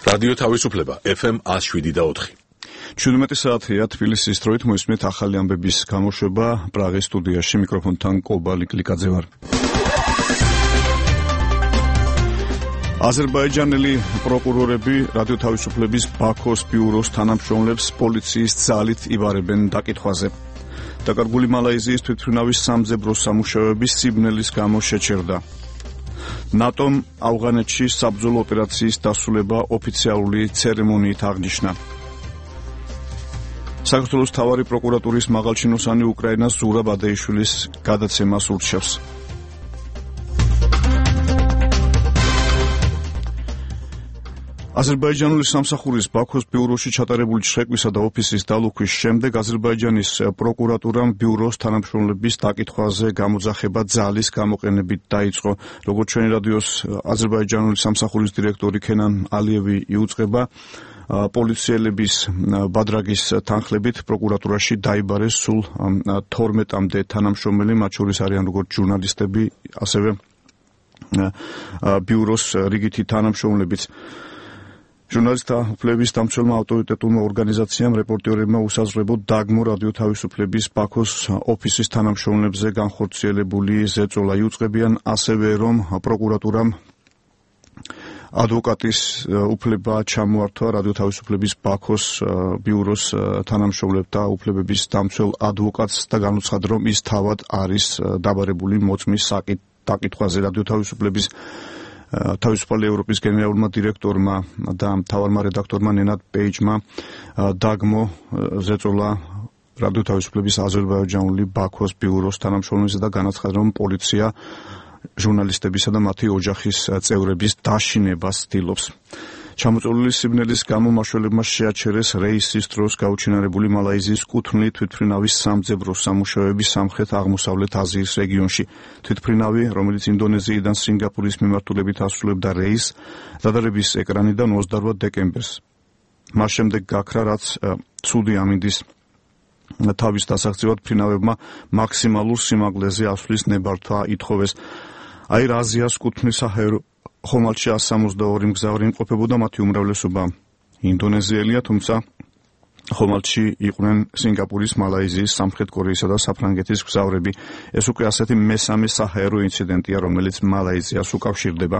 რადიო თავისუფლება FM 107.4. 17 საათია თბილისის დროით მოისმენთ ახალი ამბების გამოშვება პრაღის სტუდიაში მიკროფონთან კობა ლიკლიკაძე ვარ. აზერბაიჯანელი პროკურორები რადიო თავისუფლების ბაქოს ბიუროს თანამშრომლებს პოლიციის ძალით იბარებენ დაკითხვაზე. დაკარგული მალაიზიის თვითმფრინავის სამძებრო სამუშაოების სიბნელის გამო შეჩერდა. ნატომ ავღანეთში საბრძოლო ოპერაციის დასრულება ოფიციალური ცერემონიით აღნიშნა. საქართველოს მთავარი პროკურატურის მაღალჩინოსანი უკრაინას ზურაბ ადეიშვილის გადაცემას ურჩევს. აზერბაიჯანული სამსახურის ბაქოს ბიუროში ჩატარებული შეკრებისა და ოფისის დალუქვის შემდეგ აზერბაიჯანის პროკურატურამ ბიუროს თანამშრომლების დაკითხვაზე გამოძახება ძალის გამოყენებით დაიწყო. როგორც ჩვენი რადიოს აზერბაიჯანული სამსახურის დირექტორი ქენან ალიევი იუწყება, პოლიციელების ბადრაგის თანხლებით პროკურატურაში დაიბარეს სულ 12-მდე თანამშრომელი, მათ შორის არიან როგორც ჟურნალისტები, ასევე ბიუროს რიგითი თანამშრომლებიც. ჟურნალისტთა უფლებების დამცველმა ავტორიტეტულმა ორგანიზაციამ რეპორტერებმა უსაზღვრებლად დაგმო რადიო თავისუფლების ბაქოს ოფისის თანამშრომლებზე განხორციელებული ზეწოლა იუწყებიან, ასევე რომ პროკურატურამ ადვოკატის უფლება ჩამოართვა რადიო თავისუფლების ბაქოს ბიუროს თანამშრომლებთა უფლებების დამცველ ადვოკატს და განუცხადა, რომ ის თავად არის დაბარებული მოწმის დაკითხვაზე. რადიო თავისუფლების თავისუფალი ევროპის გენერალურმა დირექტორმა და მთავარმა რედაქტორმა ნენად პეიჯმა დაგმო ზეწოლა რადიო თავისუფლების აზერბაიჯანული ბაქოს ბიუროს თანამშრომლებზე და განაცხადა, რომ პოლიცია ჟურნალისტებისა და მათი ოჯახის წევრების დაშინებას ცდილობს. ჩამოწოლილი სიბნელის გამო მაშველებმა შეაჩერეს რეისის დროს გაუჩინარებული მალაიზიის კუთვნილი თვითმფრინავის სამძებრო სამუშაოების სამხრეთ-აღმოსავლეთ აზიის რეგიონში. თვითმფრინავი, რომელიც ინდონეზიიდან სინგაპურის მიმართულებით ასრულებდა რეისს, დადარების ეკრანიდან 28 დეკემბერს. მას შემდეგ გაქრა, რაც ცუდი ამინდის თავის დასაღწევად ფრინავებმა მაქსიმალურ სიმაღლეზე ასვლის ნებართვა ითხოვეს. აირ აზიას კუთვნილ საჰაერო ხომალდში 162 მგზავრი იმყოფებოდა, მათი უმრავლესობა ინდონეზიელია, თუმცა ხომალდში იყვნენ სინგაპურის, მალაიზიის, სამხრეთ კორეისა და საფრანგეთის მგზავრები. ეს უკვე ასეთი მესამე საჰაერო ინციდენტია, რომელიც მალაიზიას უკავშირდება.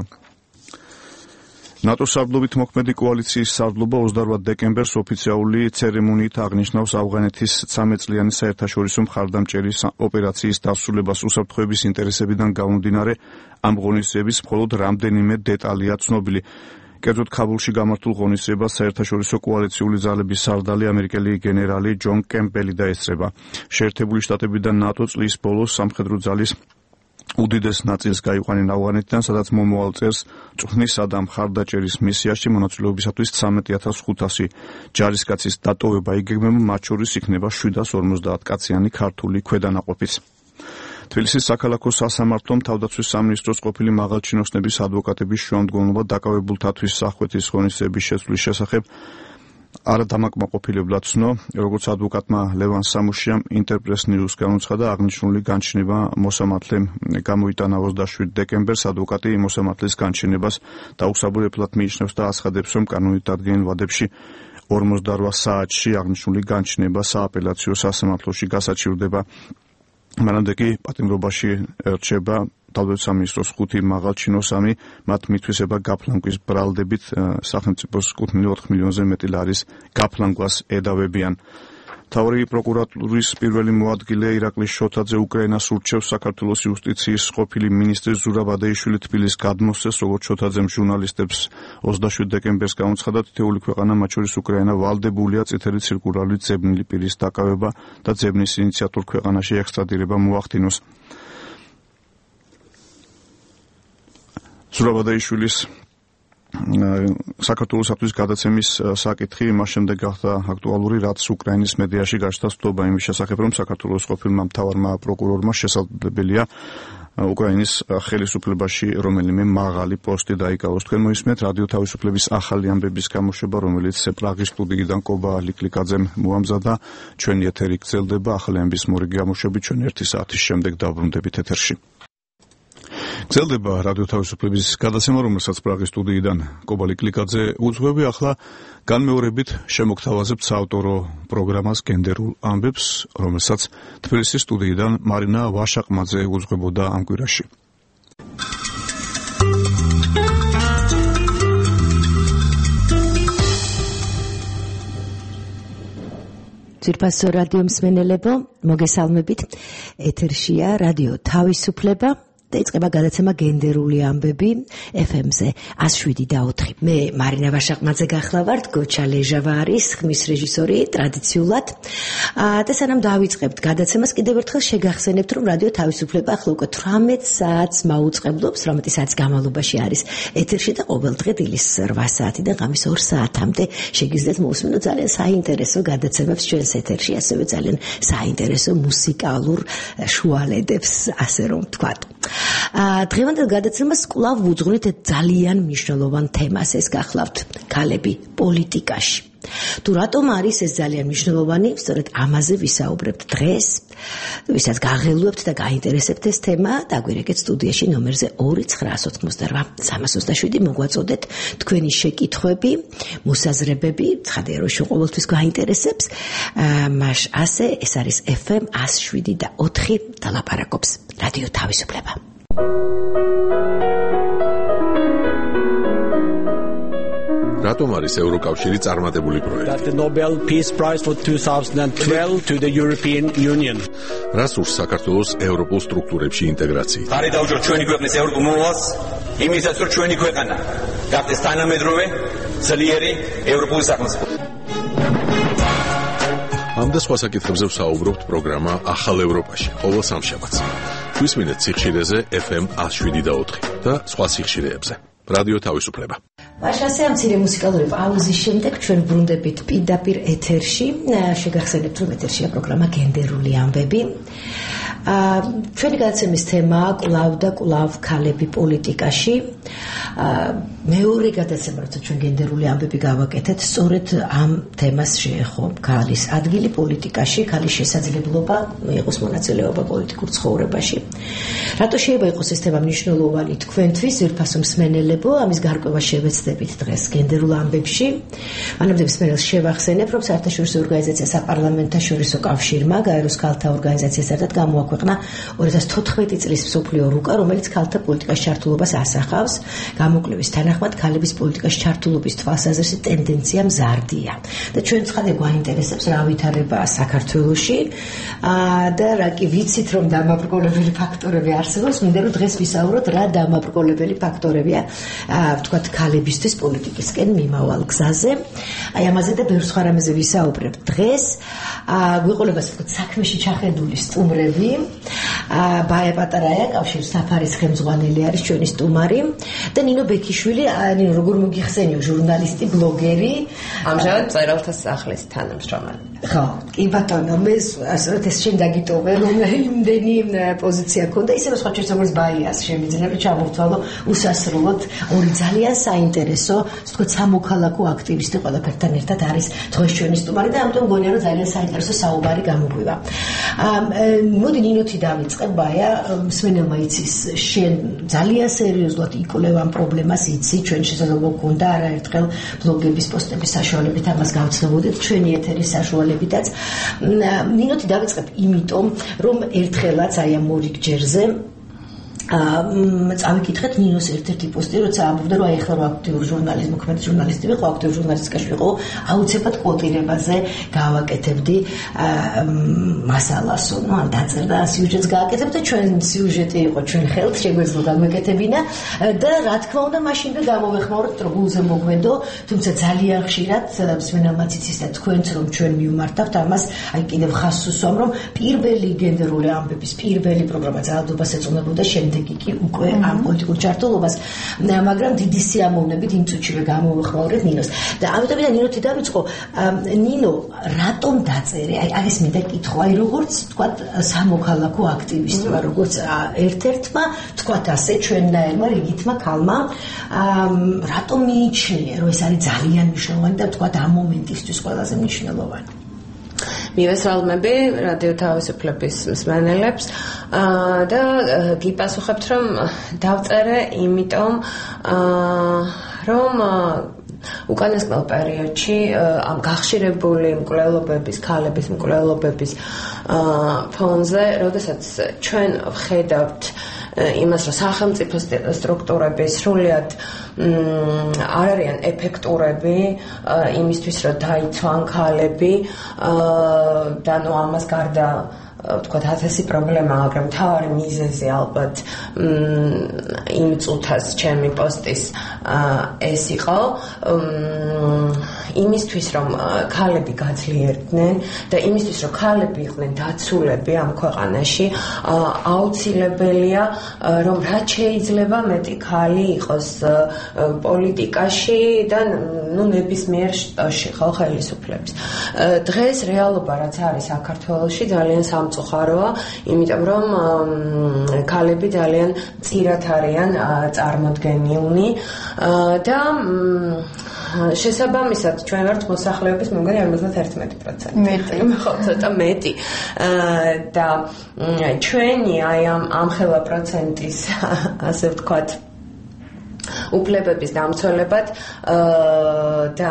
ნატოს სარდლობით მოქმედი კოალიციის სარდლობა 28 დეკემბერს ოფიციალური ცერემონიით აღნიშნავს ავღანეთის 13 წლიანი საერთაშორისო მხარდამჭერის ოპერაციის დასრულებას. უსაფრთხოების ინტერესებიდან გამომდინარე, ამ ღონისძიების მხოლოდ რამდენიმე დეტალია ცნობილი. კერძოდ, ქაბულში გამართულ ღონისძიებას საერთაშორისო კოალიციური ძალების სარდალი ამერიკელი გენერალი ჯონ კემპელი დაესწრება. შეერთებული შტატები და ნატო წლის ბოლოს სამხედრო ძალის უდიდეს ნაწილს გაიყვანენ ავღანეთიდან, სადაც მომავალ წელს წვრთნისა და მხარდაჭერის მისიაში მონაწილეობისათვის 13,500 ჯარისკაცის დატოვება იგეგმება, მათ შორის იქნება 750 კაციანი ქართული ქვედანაყოფიც. თბილისის საქალაქო სასამართლომ თავდაცვის სამინისტროს ყოფილი მაღალჩინოსნების ადვოკატების შუამდგომლობა დაკავებულთათვის სახვითის ღონისძიების შეცვლის შესახებ არადამაკმაყოფილებლად ცნო. როგორც ადვოკატმა ლევან სამუშიამ ინტერპრეს ნიუს განუცხადა, აღნიშნული განჩინება მოსამართლემ გამოიტანა 27 დეკემბერს. ადვოკატი მოსამართლის განჩინებას დაუსაბუთებლად მიიჩნევს და აცხადებს, რომ კანონით დადგენილ ვადებში 48 საათში აღნიშნული განჩინება სააპელაციო სასამართლოში გასაჩივრდება. მანამდე კი პატიმრობაში რჩება თავდაცვის სამინისტროს 5 მაღალჩინოსანი, მათ მითვისება გაფლანგვის ბრალდებით სახელმწიფოს კუთვნილი 4 მილიონზე მეტი ლარის გაფლანგვას ედავებიან. მთავარი პროკურატურის პირველი მოადგილე ირაკლი შოთაძე უკრაინას ურჩევს საქართველოს იუსტიციის ყოფილი მინისტრი ზურაბ ადეიშვილი თბილისს გადმოსცეს. როგორც შოთაძემ ჟურნალისტებს 27 დეკემბერს განუცხადა, თითოეული ქვეყანა, მათ შორის უკრაინა, ვალდებულია წითელი ცირკულარით ძებნილი პირის დაკავება და ძებნის ინიციატორ ქვეყანაში ექსტრადირება მოახდინოს. ზურაბ ადეიშვილის საქართველოსთვის გადაცემის საკითხი მას შემდეგ გახდა აქტუალური, რაც უკრაინის მედიაში გაჩნდა ცდობა იმის შესახებ, რომ საქართველოს ყოფილმა მთავარმა პროკურორმა შესაძლებელია უკრაინის ხელისუფლებაში რომელიმე მაღალი პოსტი დაიკავოს. თქვენ მოისმენთ რადიო თავისუფლების ახალი ამბების გამოშვება, რომელიც პრაღის სტუდიიდან კობა ლიკლიკაძემ მოამზადა. ჩვენი ეთერი გრძელდება, ახალი ამბების მორიგი გამოშვებით ჩვენ 1 საათის შემდეგ დავბრუნდებით ეთერში. გრძელდება რადიო თავისუფლების გადაცემა, რომელსაც პრაღის სტუდიიდან კობალი კლიკაძე უძღვები. ახლა განმეორებით შემოგთავაზებთ საავტორო პროგრამას გენდერულ ამბებს, რომელსაც თბილისის სტუდიიდან მარინა ვაშაყმაძე უძღვებოდა ამ კვირაში. ძვირფასო რადიო მსმენელებო, მოგესალმებით. ეთერშია რადიო თავისუფლება და იწყება გადაცემა გენდერული ამბები FM-ზე 107.4. მე მარინა ვაშაყმაძე გახლავართ, გოჩა ლეჟავა არის ხმის რეჟისორი ტრადიციულად. და სანამ დავიწყებთ გადაცემას, კიდევ ერთხელ შეგახსენებთ, რომ რადიო თავისუფლება ახლა უკვე 18 საათს მაუწყებლობს, 18 საათის განმავლობაში არის ეთერში და ყოველდღე დილის 8 საათიდან ღამის 2 საათამდე შეგიძლიათ მოусმინოთ ძალიან საინტერესო გადაცემებს ჩვენს ეთერში, ასევე ძალიან საინტერესო მუსიკალურ შუალედებს, ასე რომ ვთქვათ. დღევანდელ გადაცემას კვლავ ვუძღვნით ძალიან მნიშვნელოვან თემას, ეს გახლავთ ქალები პოლიტიკაში. თუ რატომ არის ეს ძალიან მნიშვნელოვანი, სწორედ ამაზე ვისაუბრებთ დღეს, ვისაც გაღელვებთ და გაინტერესებთ ეს თემა, დაგვირეკეთ სტუდიაში ნომერზე 2988327 მოგვაწოდეთ თქვენი შეკითხვები, მოსაზრებები, ცხადია რომ ყოველთვის გაინტერესებს. ასე ეს არის FM 107.4 და ლაპარაკობს რადიო თავისუფლება. რატომ არის ევროკავშირი წარმატებული პროექტი? The Nobel Peace Prize for 2012 to the European Union. რას ურს საქართველოს ევროპულ სტრუქტურებში ინტეგრაცია? ხარი დაუჭიროთ ჩვენი ქვეყნის ევროპულ მომავალს, იმისაც რომ ჩვენი ქვეყანა გახდეს თანამედროვე, ძლიერი ევროპული სახელმწიფო. ამ და სხვა საკითხებზე ვსაუბრობთ პროგრამა ახალ ევროპაში, ყოველ სამშაბათს. გვისმინეთ სიხშირეზე FM 107.4 და სხვა სიხშირეებზე. რადიო თავისუფლება. მაშასე ამ მცირე მუსიკალური პაუზის შემდეგ ჩვენ ბრუნდებით პირდაპირ ეთერში. შეგახსენებთ, რომ ეთერშია პროგრამა გენდერული ამბები. ჩვენი გადაცემის თემაა კვლავ და კვლავ ქალები პოლიტიკაში. მეორე გადაცემა, როცა ჩვენ გენდერული ამბები გავაკეთეთ, სწორედ ამ თემას შეეხო ქალის ადგილი პოლიტიკაში, ქალის შესაძლებლობა იყოს მონაწილეობა პოლიტიკურ ცხოვრებაში. რატო შეიძლება იყოს ეს თემა მნიშვნელოვანი თქვენთვის, ძვირფასო მსმენელებო, ამის გარკვევა შევეცდებით დღეს გენდერულ ამბებში. მანამდე მსმენელს შევახსენებ, რომ საერთაშორისო ორგანიზაცია საპარლამენტაშორისო კავშირმა გაეროს ქალთა ორგანიზაციას ერთად გამოაქვეყნა 2014 წლის მსოფლიო რუკა, რომელიც ქალთა პოლიტიკაში ჩართულობას ასახავს. გამოკვლევის თანახმად ქალების პოლიტიკაში ჩართულობის თვალსაზრისით ტენდენცია მზარდია. და ჩვენ ცხადია გვაინტერესებს რა ვითარებაა საქართველოში და რა კი ვიცით, რომ დამაბრკოლებელი ფაქტორები არსებობს, მინდა რომ დღეს ვისაუბროთ რა დამაბრკოლებელი ფაქტორებია ვთქვათ ქალებისთვის პოლიტიკისკენ მიმავალ გზაზე. აი ამაზე და ბევრ სხვა რამეზე ვისაუბრებთ დღეს. გვეყოლებას ვთქვათ საქმეში ჩახედული სტუმრები. ბაია პატარაია, კავშირის საფარის ხელმძღვანელი არის ჩვენი სტუმარი და ნინო ბექიშვილი, ნინო როგორ მოგიხსენიო, ჟურნალისტი, ბლოგერი, ამჟამად მწერალთა სახლის თანამშრომელი. ხო, კი ბატონო, მე ასე ეს შენ დაგიტოვე, რომ იმდენი პოზიცია ქონდა, ისე რომ სხვა ჩვენს როგორც ბაიას შემიძლია ჩამოვთვალო უსასრულოდ ორი ძალიან საინტერესო, ვთქვათ, სამოქალაქო აქტივისტი ყველაფერთან ერთად არის დღეს ჩვენი სტუმარი და ამიტომ მგონია რომ ძალიან საინტერესო საუბარი გამოგვივა. მოდი ნინოთი დავიწყებ, ბაია, მსმენელმა იცის, შენ ძალიან სერიოზულად იკვლევ ამ პრობლემას, იცი, ჩვენ შესაძლებლობა გქონდა არაერთხელ ბლოგების პოსტების საშუალებით ამას გავცნობოდეთ ჩვენი ეთერის საშუალებითაც. ნინოთი დავიწყებ იმიტომ, რომ ერთხელაც აი ამ მორიგჯერზე წავიკითხეთ ნინოს ერთ-ერთი პოსტი, როცა ამბობდა, რომ აი ახლა რა აქტიური ჟურნალისტი, მოქმედი ჟურნალისტი ვიყო, აქტიური ჟურნალისტიკაში ვიყო, აუცილებლად კვოტირებაზე გავაკეთებდი მასალასო, ნუ ან დაწერდა სიუჟეტს გააკეთებ და ჩვენ სიუჟეტი იყო ჩვენ ხელთ, შეგვეძლო გამეკეთებინა და რა თქმა უნდა მაშინვე გამოვეხმაურეთ, რომ გულზე მოგვედო, თუმცა ძალიან ხშირად მსმენელმაც იცის და თქვენც რომ ჩვენ მივმართავთ ამას, აი კიდევ ხაზს უსვამ, რომ პირველი გენდერული ამბების პირველი პროგრამა ძალადობას ეწონებოდა შემდეგ კი უკვე ამ პოლიტიკურ ჩართულობას, მაგრამ დიდი სიამოვნებით იმ წუთშივე გამოვეხმაურეთ ნინოს. და ამიტომ ნინოთი დავიწყო, ნინო, რატომ დაწერე? აი ეს მინდა კითხვა, აი როგორც თქვა სამოქალაქო აქტივისტმა, როგორც ერთ-ერთმა, თქვა ასე ჩვენნაირმა რიგითმა ქალმა, რატომ მიიჩნია, რომ ეს არის ძალიან მნიშვნელოვანი და თქვა ამ მომენტისთვის ყველაზე მნიშვნელოვანი? მივესალმები რადიო თავისუფლების მსმენელებს და გიპასუხებთ რომ დავწერე იმიტომ რომ უკანასკნელ პერიოდში ამ გახშირებული მკვლელობების, ქალების მკვლელობების ფონზე, როდესაც ჩვენ ვხედავთ იმას, რომ სახელმწიფო სტრუქტურები სრულიად არ არიან ეფექტურები იმისთვის, რომ დაიცვან ქალები და ნუ ამას გარდა ვთქვათ, ათასი პრობლემაა, მაგრამ მთავარი მიზეზი ალბათ იმ წუთას ჩემი პოსტის ეს იყო იმისთვის, რომ ქალები გაძლიერდნენ და იმისთვის, რომ ქალები იყვნენ დაცულები ამ ქვეყანაში, აუცილებელია, რომ რაც შეიძლება მეტი ქალი იყოს პოლიტიკაში და ნებისმიერ შტოში, ხო, ხელისუფლების. დღეს რეალობა რაც არის საქართველოში ძალიან სამწუხაროა, იმიტომ რომ ქალები ძალიან მწირად არიან წარმოდგენილნი და შესაბამისად ჩვენ ვართ მოსახლეობის მე მგონი 51%. მეტი. ხო, ცოტა მეტი. და ჩვენი აი ამ ხელა პროცენტის ასე ვთქვათ უფლებების დამცველებად და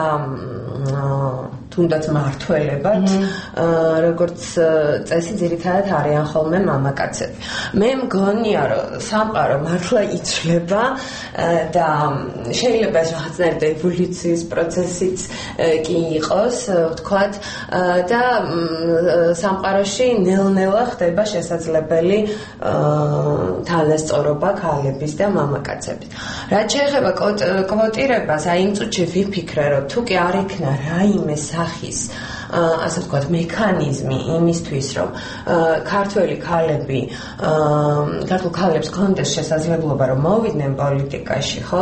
თუნდაც მართველებად როგორც წესი ძირითადად არიან ხოლმე მამაკაცები. მე მგონია რომ სამყარო მართლა იცვლება და შეიძლება ეს რაღაცნაირად ევოლუციის პროცესიც კი იყოს, ვთქვათ, და სამყაროში ნელ-ნელა ხდება შესაძლებელი თანასწორობა ქალების და მამაკაცების. რაც შეეხება კვოტირებას, აი იმ წუთში ვიფიქრე, რომ თუ კი არ იქნა რაიმე სახის ასე ვთქვათ მექანიზმი იმისთვის, რომ ქართველი ქალები, ქართულ ქალებს კონდეს შესაძლებლობა, რომ მოვიდნენ პოლიტიკაში, ხო?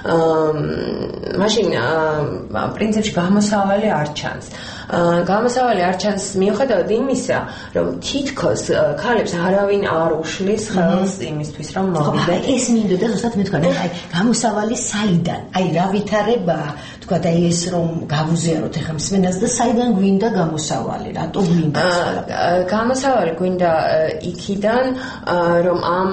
მაშინ პრინციპში გამოსავალი არ ჩანს. გამოსავალი არ ჩანს მიუხედავად იმისა, რომ თითქოს ქალებს არავინ არ უშლის ხელს იმისთვის, რომ მოვიდნენ. ეს მინდოდა ზუსტად მე თქვა, აი გამოსავალი საიდან? აი რა ვითარებაა, თქვა და ეს რომ გავუზიაროთ ახლა მსმენელს და საიდან გვინდა გამოსავალი, რატო გვინდა? გამოსავალი გვინდა იქიდან, რომ ამ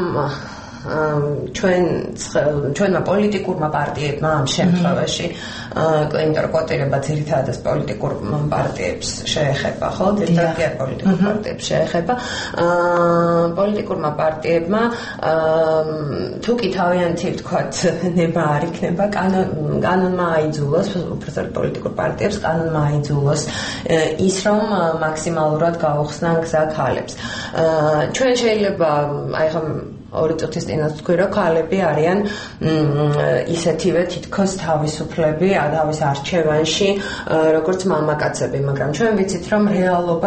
ჩვენმა პოლიტიკურმა პარტიებმა ამ შემთხვევაში იმიტომ რომ კვოტირება ძირითადად პოლიტიკურ პარტიებს შეეხება, ხო? ძირითადად პოლიტიკურ პარტიებს შეეხება. პოლიტიკურმა პარტიებმა თუ კი თავიანთი ვთქვათ ნება არ იქნება, კანონმა აიძულოს, უბრალოდ პოლიტიკურ პარტიებს კანონმა აიძულოს ის რომ მაქსიმალურად გაუხსნან გზა ქალებს. ჩვენ შეიძლება აი ხომ ორი წუთის წინაც თქვი, რომ ქალები არიან ისეთივე თითქოს თავისუფლები თავის არჩევანში, როგორც მამაკაცები, მაგრამ ჩვენ ვიცით, რომ რეალობა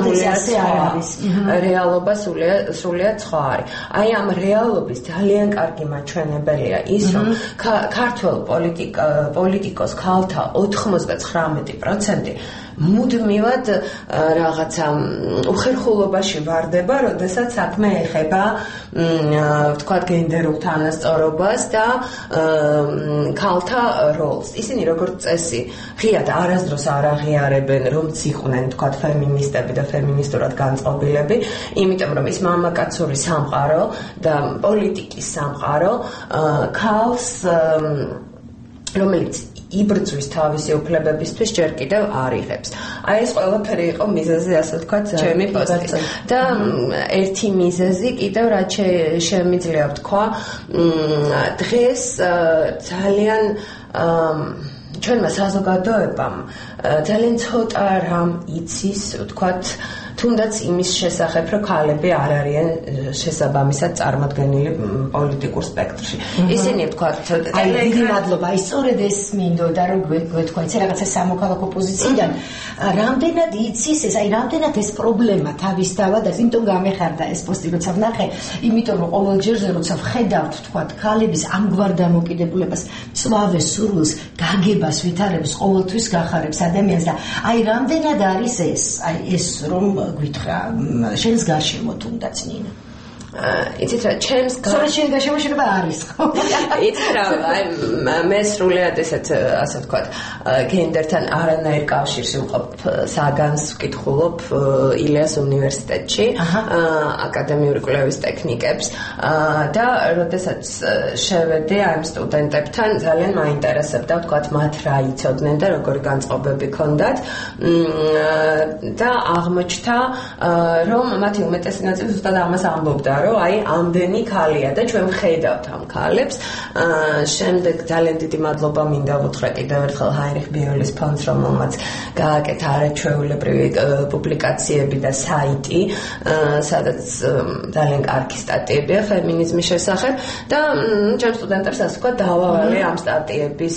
სრულიად სხვა არის. აი ამ რეალობის ძალიან კარგი მაჩვენებელია ის, რომ ქართველ პოლიტიკოს ქალთა 99% მუდმივად რაღაცა უხერხულობაში ვარდება, როდესაც საქმე ეხება ვთქვათ გენდერულ თანასწორობას და ქალთა როლს. ისინი როგორც წესი ღიად არასდროს არ აღიარებენ, რომ იყვნენ ვთქვათ ფემინისტები და ფემინისტურად განწყობილები, იმიტომ რომ ის მამაკაცური სამყარო და პოლიტიკის სამყარო ქალს რომელიც იბრძვის თავისი უფლებებისთვის ჯერ კიდევ არ იღებს. აი ეს ყველაფერი იყო მიზეზი, ასე ვთქვათ, ჩემი პოსტის. და ერთი მიზეზი კიდევ რაც შემიძლია ვთქვა, დღეს ძალიან ჩვენმა საზოგადოებამ ძალიან ცოტა რამ იცის, ვთქვათ, თუნდაც იმის შესახებ, რომ ქალები არ არიან შესაბამისად წარმოდგენილი პოლიტიკურ სპექტრში. ისინი ვთქვათ, აი დიდი მადლობა, აი სწორედ ეს მინდოდა რომ გვეთქვა, იცი რაღაცა სამოქალაქო პოზიციიდან, რამდენად იცის ეს, აი რამდენად ეს პრობლემა თავისთავად, იმიტომ გამეხარდა ეს პოსტი, როცა ვნახე, იმიტომ რომ ყოველ ჯერზე როცა ვხედავთ, ვთქვათ, ქალების ამგვარ დამოკიდებულებას, მწვავე სურვილს, გაგებას, ვითარებს, ყოველთვის გახარებს ადამიანს და აი რამდენად არის ეს, აი ეს რომ გითხრა შენს გარშემო თუნდაც ნინა. იცით რა, ჩემს სწორედ შენი გაშემოშება არის ხო? იცით რა, მე სრულიად ესეთ ასე ვთქვათ, გენდერთან არანაირ კავშირს ვუყობ, საგანს ვკითხულობ ილიას უნივერსიტეტში, აკადემიური კვლევის ტექნიკებს და როდესაც შევედი ამ სტუდენტებთან ძალიან მაინტერესებდა ვთქვათ მათ რა იცოდნენ და როგორი განწყობები ჰქონდათ და აღმოჩნდა რომ მათი უმეტესი ნაწილი ზუსტად ამას ამბობდა რომ აი ამდენი ქალია და ჩვენ ვხედავთ ამ ქალებს შემდეგ ძალიან დიდი მადლობა მინდა ვუთხრა კიდევ ერთხელ ჰაინრიხ ბიოლის ფონდს რომელმაც გააკეთა არაჩვეულებრივი პუბლიკაციები და საიტი სადაც ძალიან კარგი სტატიებია ფემინიზმის შესახებ და ჩემ სტუდენტებს ასე ვთქვათ დავავალე ამ სტატიების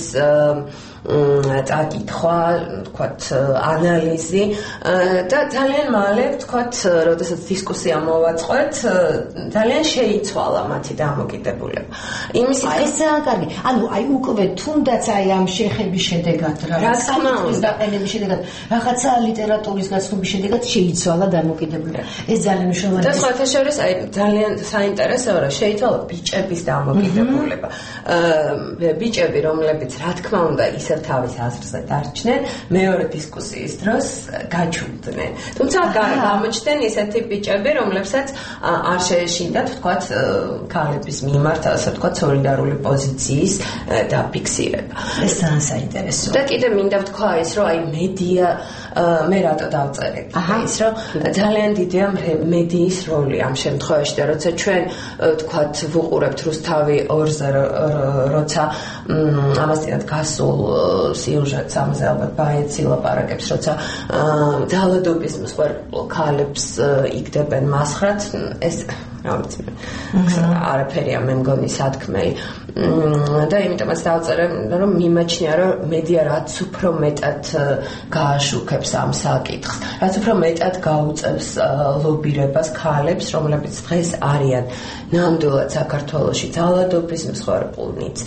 წაკითხვა, ვთქვათ, ანალიზი და ძალიან მალე, ვთქვათ, როდესაც დისკუსია მოვაწყოთ, ძალიან შეიცვალა მათი დამოკიდებულება. იმის ეს ძალიან კარგი. ანუ აი უკვე თუნდაც აი ამ შეხების შედეგად რაღაცა დაყენების შედეგად, რაღაცა ლიტერატურის გაცნობის შედეგად შეიცვალა დამოკიდებულება. ეს ძალიან მნიშვნელოვანია. და სხვათა შორის აი ძალიან საინტერესოა რომ შეიცვალა ბიჭების დამოკიდებულება. ბიჭები, რომლებიც რა თქმა უნდა ისე თავის აზრზე დარჩნენ, მეორე დისკუსიის დროს გაჩუმდნენ. თუმცა გამოჩნდნენ ისეთი ბიჭები, რომლებსაც არ შეეშინდათ, ვთქვათ, ქალების მიმართ, ასე ვთქვათ, სოლიდარული პოზიციის დაფიქსირება. ეს ძალიან საინტერესოა. და კიდე მინდა ვთქვა ის, რომ აი მედია, მე რატო დავწერე ის, რომ ძალიან დიდია მედიის როლი ამ შემთხვევაში და როცა ჩვენ ვთქვათ, ვუყურებთ რუსთავი 2-ზე, როცა ამასთანავე გასულ სიუჟეტს ამაზე ალბათ ბაეცი ლაპარაკებს, როცა ძალადობის მსხვერპლ ქალებს იგდებენ მასხრად, ეს რა ვიცი, არაფერია მე მგონი სათქმელი და იმიტომაც დავწერე, რომ მიმაჩნია, რომ მედია რაც უფრო მეტად გააშუქებს ამ საკითხს, რაც უფრო მეტად გაუწევს ლობირებას ქალებს, რომლებიც დღეს არიან ნამდვილად საქართველოში ძალადობის მსხვერპლნიც,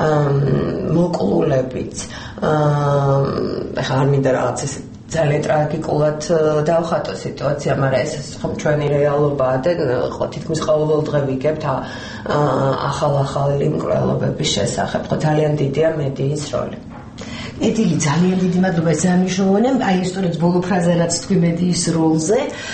მოკლულებიც, ახლა არ მინდა რაღაც ეს ძალიან ტრაგიკულად დავხატო სიტუაცია, მაგრამ ეს ხომ ჩვენი რეალობაა და თითქმის ყოველდღე ვიგებთ ახალ-ახალი მკვლელობების შესახებ, ხო ძალიან დიდია მედიის როლი. ედილი ძალიან დიდი მადლობა ძალიან მნიშვნელოვანია. აი სწორედ ბოლო ფრაზა რაც თქვი მედიის როლზე,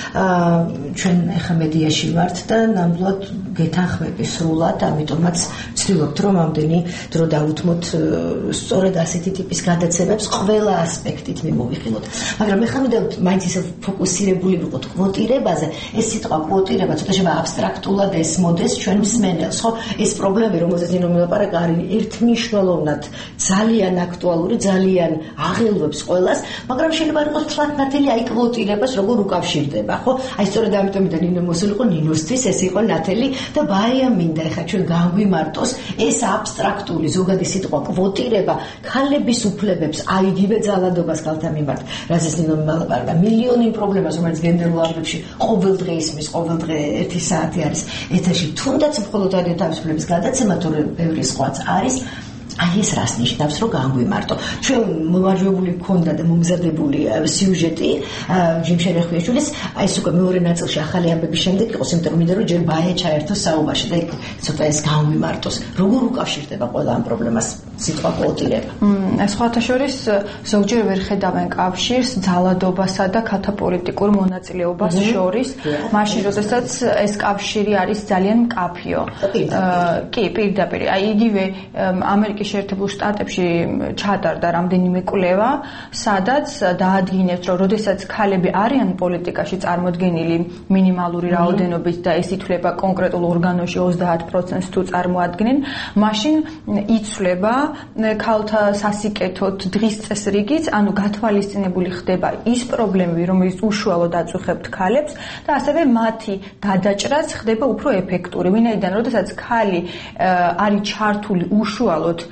ჩვენ ახლა მედიაში ვართ და ნამდვილად გეთანხმები სრულად, ამიტომაც ვცდილობთ რომ ამდენი დრო დავუთმოთ სწორედ ასეთი ტიპის გადაცემებს ყველა ასპექტით მიმოვიხილოთ. მაგრამ ეხლა მინდა მაინც ისე ფოკუსირებული ვიყოთ კვოტირებაზე. ეს სიტყვა კვოტირება ცოტა შევა აბსტრაქტულად ესმოდეს ჩვენ მსმენელს, ხო? ეს პრობლემა რომელზეც ნომილაპარაკა არის ერთმნიშვნელოვნად ძალიან აქტუალური, ძალიან აღელვებს ყველას, მაგრამ შეიძლება იყოს თლათნათელი აი კვოტირებას როგორ უკავშირდება, ხო? აი სწორედ ამიტომ და ნინო მოსულიყო ნინოსთვის ეს იყო ნათელი და ბაია მინდა ეხა ჩვენ განვიმარტოს ეს აბსტრაქტული ზოგადი სიტყვა კვოტირება ქალების უფლებებს აიგივე ძალადობას ქალთა მიმართ, რაზეც ნინო მალაპარაკა მილიონი პრობლემას რომელიც გენდერულ აღრებში ყოველდღე ისმის, ყოველდღე 1 საათი არის ეთერში, თუნდაც მხოლოდ არის თავისუფლების გადაცემა, თორე ბევრი სხვაც არის. აი ეს რას ნიშნავს რომ განვიმარტო. ჩვენ მოვარჯვებული გქონდა და მომზადებული სიუჟეტი ჯიმ შერეხიაშვილის, აი ეს უკვე მეორე ნაწილში ახალი ამბების შემდეგ იყოს, იმიტომ რომ მინდა რომ ჯერ ბაია ჩაერთოს საუბარში და ცოტა ეს განვიმარტოს. როგორ უკავშირდება ყველა ამ პრობლემას სიტყვა კვოტირება? სხვათა შორის ზოგჯერ ვერ ხედავენ კავშირს ძალადობასა და ქალთა პოლიტიკურ მონაწილეობას შორის, მაშინ როდესაც ეს კავშირი არის ძალიან მკაფიო. კი, პირდაპირ. აი იგივე ამერიკის შეერთებულ შტატებში ჩატარდა რამდენიმე კვლევა, სადაც დაადგინეს, რომ როდესაც ქალები არიან პოლიტიკაში წარმოდგენილი მინიმალური რაოდენობით და ეს ითვლება კონკრეტულ ორგანოში 30%-ს თუ წარმოადგენენ, მაშინ იცვლება ქალთა სასიკეთოდ დღის წესრიგიც, ანუ გათვალისწინებული ხდება ის პრობლემები, რომელიც უშუალოდ აწუხებთ ქალებს და ასევე მათი გადაჭრაც ხდება უფრო ეფექტური. ვინაიდან როდესაც ქალი არის ჩართული უშუალოდ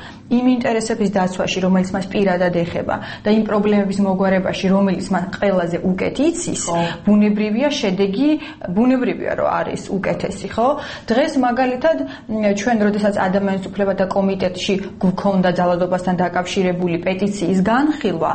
იმ ინტერესების დაცვაში, რომელიც მას პირადად ეხება და იმ პრობლემების მოგვარებაში, რომელიც მან ყველაზე უკეთ იცის, ბუნებრივია შედეგი, ბუნებრივია რომ არის უკეთესი, ხო? დღეს მაგალითად ჩვენ როდესაც ადამიანის უფლებათა კომიტეტში გვქონდა ძალადობასთან დაკავშირებული პეტიციის განხილვა,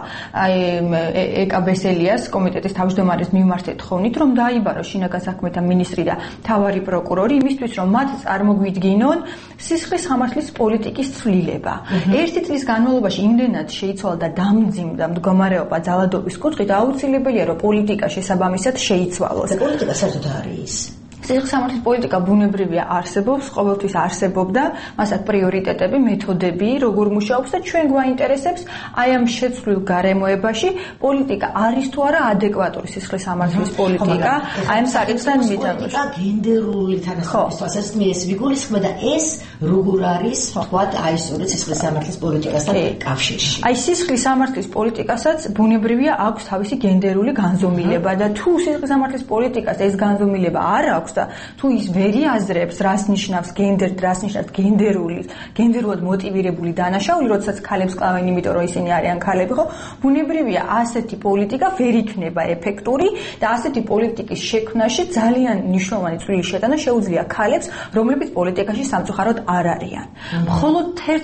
ეკა ბესელიას კომიტეტის თავმჯდომარის მიმართ ეთხოვნით, რომ დაიბაროს შინაგან საქმეთა მინისტრი და მთავარი პროკურორი იმისთვის, რომ მათ წარმოგვიდგინონ სისხლის სამართლის პოლიტიკის ცვლილება. ერთი წლის განმავლობაში იმდენად შეიცვალა და დამძიმდა მდგომარეობა ძალადობის კუთხით, აუცილებელია რომ პოლიტიკა შესაბამისად შეიცვალოს. პოლიტიკა საერთოდ არის სისხლის სამართლის პოლიტიკა ბუნებრივია არსებობს, ყოველთვის არსებობდა, მას აქვს პრიორიტეტები, მეთოდები, როგორ მუშაობს და ჩვენ გვაინტერესებს აი ამ შეცვლილ გარემოებაში პოლიტიკა არის თუ არა ადეკვატური სისხლის სამართლის პოლიტიკა, აი ამ საკითხთან მიტანოში. პოლიტიკა გენდერული თანასწორობისთვისაც მე ეს ვიგულისხმე და ეს როგორ არის, თქვათ, აი სწორედ სისხლის სამართლის პოლიტიკასთან კავშირში. აი სისხლის სამართლის პოლიტიკასაც ბუნებრივია აქვს თავისი გენდერული განზომილება და თუ სისხლის სამართლის პოლიტიკას ეს განზომილება არ აქვს და თუ ის ვერ იაზრებს, რას ნიშნავს გენდერი, რას ნიშნავს გენდერულად მოტივირებული დანაშაული, როდესაც ქალებს კლავენ, იმიტომ რომ ისინი არიან ქალები, ხო? ბუნებრივია ასეთი პოლიტიკა ვერ იქნება ეფექტური და ასეთი პოლიტიკის შექმნაში ძალიან მნიშვნელოვანი წვლილი შეტანა შეუძლია ქალებს, რომლებიც პოლიტიკაში სამწუხაროდ არ არიან. მხოლოდ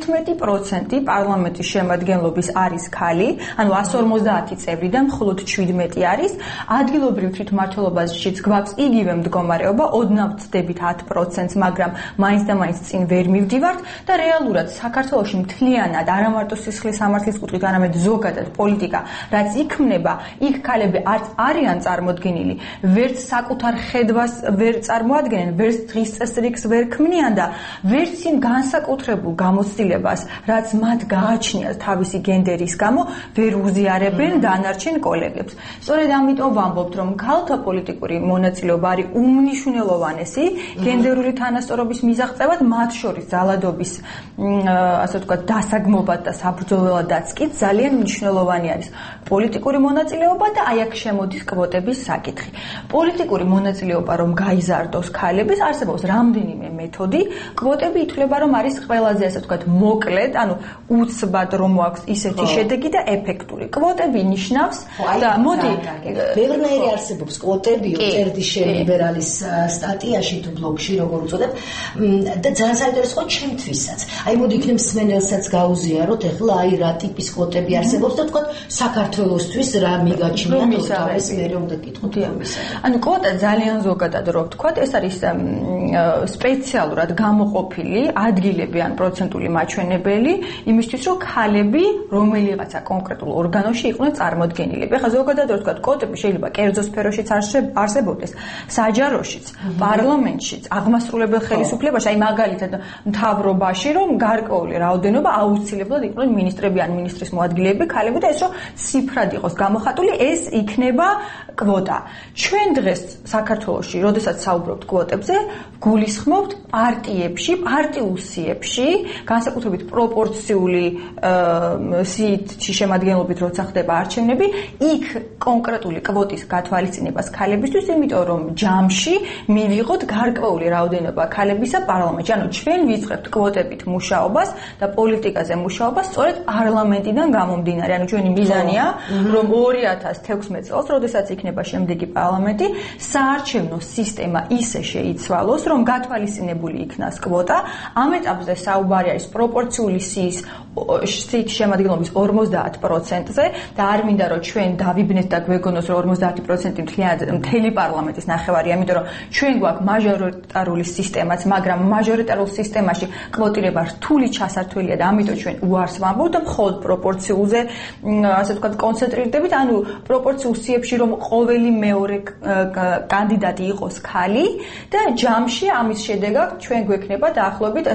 11% პარლამენტის შემადგენლობის არის ქალი, ანუ 150 წევრიდან მხოლოდ 17 არის. ადგილობრივ თვითმმართველობაშიც გვაქვს იგივე მდგომარეობა, ოდნავ ვწდებით 10%-ს, მაგრამ მაინც და მაინც წინ ვერ მივდივართ და რეალურად საქართველოში მთლიანად არა მარტო სისხლის სამართლის კუთხით, არამედ ზოგადად პოლიტიკა, რაც იქმნება, იქ ქალები არც არიან წარმოდგენილი, ვერც საკუთარ ხედვას ვერ წარმოადგენენ, ვერც დღის წესრიგს ვერ ქმნიან და ვერც იმ განსაკუთრებულ გამოცდილებას, რაც მათ გააჩნიათ თავისი გენდერის გამო, ვერ უზიარებენ დანარჩენ კოლეგებს. სწორედ ამიტომ ვამბობთ, რომ ქალთა პოლიტიკური მონაწილეობა არის უმნიშვნელოვანესი გენდერული თანასწორობის მისაღწევად, მათ შორის ძალადობის, ასე ვთქვათ, დასაგმობად და საბრძოლველადაც კი ძალიან მნიშვნელოვანი არის პოლიტიკური მონაწილეობა და აი აქ შემოდის კვოტების საკითხი. პოლიტიკური მონაწილეობა რომ გაიზარდოს ქალების, არსებობს რამდენიმე მეთოდი. კვოტები ითვლება რომ არის ყველაზე, ასე ვთქვათ, მოკლედ, ანუ უცბად რომ აქვს ისეთი შედეგი და ეფექტური. კვოტები ნიშნავს და მოდი ბევრნაირი არსებობს კვოტები, წერდი შენ ლიბერალის სტატიაში თუ ბლოგში როგორ უწოდებ და ძალიან საინტერესოა ჩემთვისაც. აი მოდი იქნებ მსმენელსაც გაუზიაროთ ახლა აი რა ტიპის კვოტები არსებობს და თქვათ საქართველოსთვის რა მიგაჩნია თავის მე რომ დაგკითხოთ ამისა. ანუ კვოტა ძალიან ზოგადად რო ვთქვათ, ეს არის სპეციალურად გამოყოფილი ადგილები ან პროცენტული მაჩვენებელი იმისთვის, რომ ქალები რომელიღაცა კონკრეტულ ორგანოში იყვნენ წარმოდგენილები. ახლა ზოგადად რო ვთქვათ, კვოტები შეიძლება კერძო სფეროშიც არსებობდეს, საჯაროშიც, პარლამენტშიც, აღმასრულებელ ხელისუფლებაში, აი მაგალითად მთავრობაში, რომ გარკვეული რაოდენობა აუცილებლად იყვნენ მინისტრები ან მინისტრის მოადგილეები ქალები და ეს რომ ციფრად იყოს გამოხატული, ეს იქნება კვოტა. ჩვენ დღეს საქართველოში, როდესაც საუბრობთ კვოტებზე, გულისხმობთ პარტიებში, პარტიულ სიებში, განსაკუთრებით პროპორციული სიითში შემადგენლობით როცა ხდება არჩევნები, იქ კონკრეტული კვოტის გათვალისწინებას ქალებისთვის, იმიტომ რომ ჯამში მივიღოთ გარკვეული რაოდენობა ქალებისა პარლამენტში. ანუ ჩვენ ვიწყებთ კვოტებით მუშაობას და პოლიტიკაზე მუშაობას სწორედ პარლამენტიდან გამომდინარე. ანუ ჩვენი მიზანია, რომ 2016 წელს, როდესაც იქნება შემდეგი პარლამენტი, საარჩევნო სისტემა ისე შეიცვალოს, რომ გათვალისწინებული იქნას კვოტა. ამ ეტაპზე საუბარი არის პროპორციული სიის შემადგენლობის 50%-ზე და არ მინდა რომ ჩვენ დავიბნეთ და გვეგონოს რომ 50% მთელი პარლამენტის ნახევარია, იმიტომ რომ ჩვენ გვაქვს მაჟორიტარული სისტემაც, მაგრამ მაჟორიტარულ სისტემაში კვოტირება რთული ჩასართველია და ამიტომ ჩვენ უარს ვამბობთ და მხოლოდ პროპორციულზე, ასე ვთქვათ, კონცენტრირდებით, ანუ პროპორციულ სიებში რომ ყოველი მეორე კანდიდატი იყოს ქალი და ჯამში ამის შედეგად ჩვენ გვექნება დაახლოებით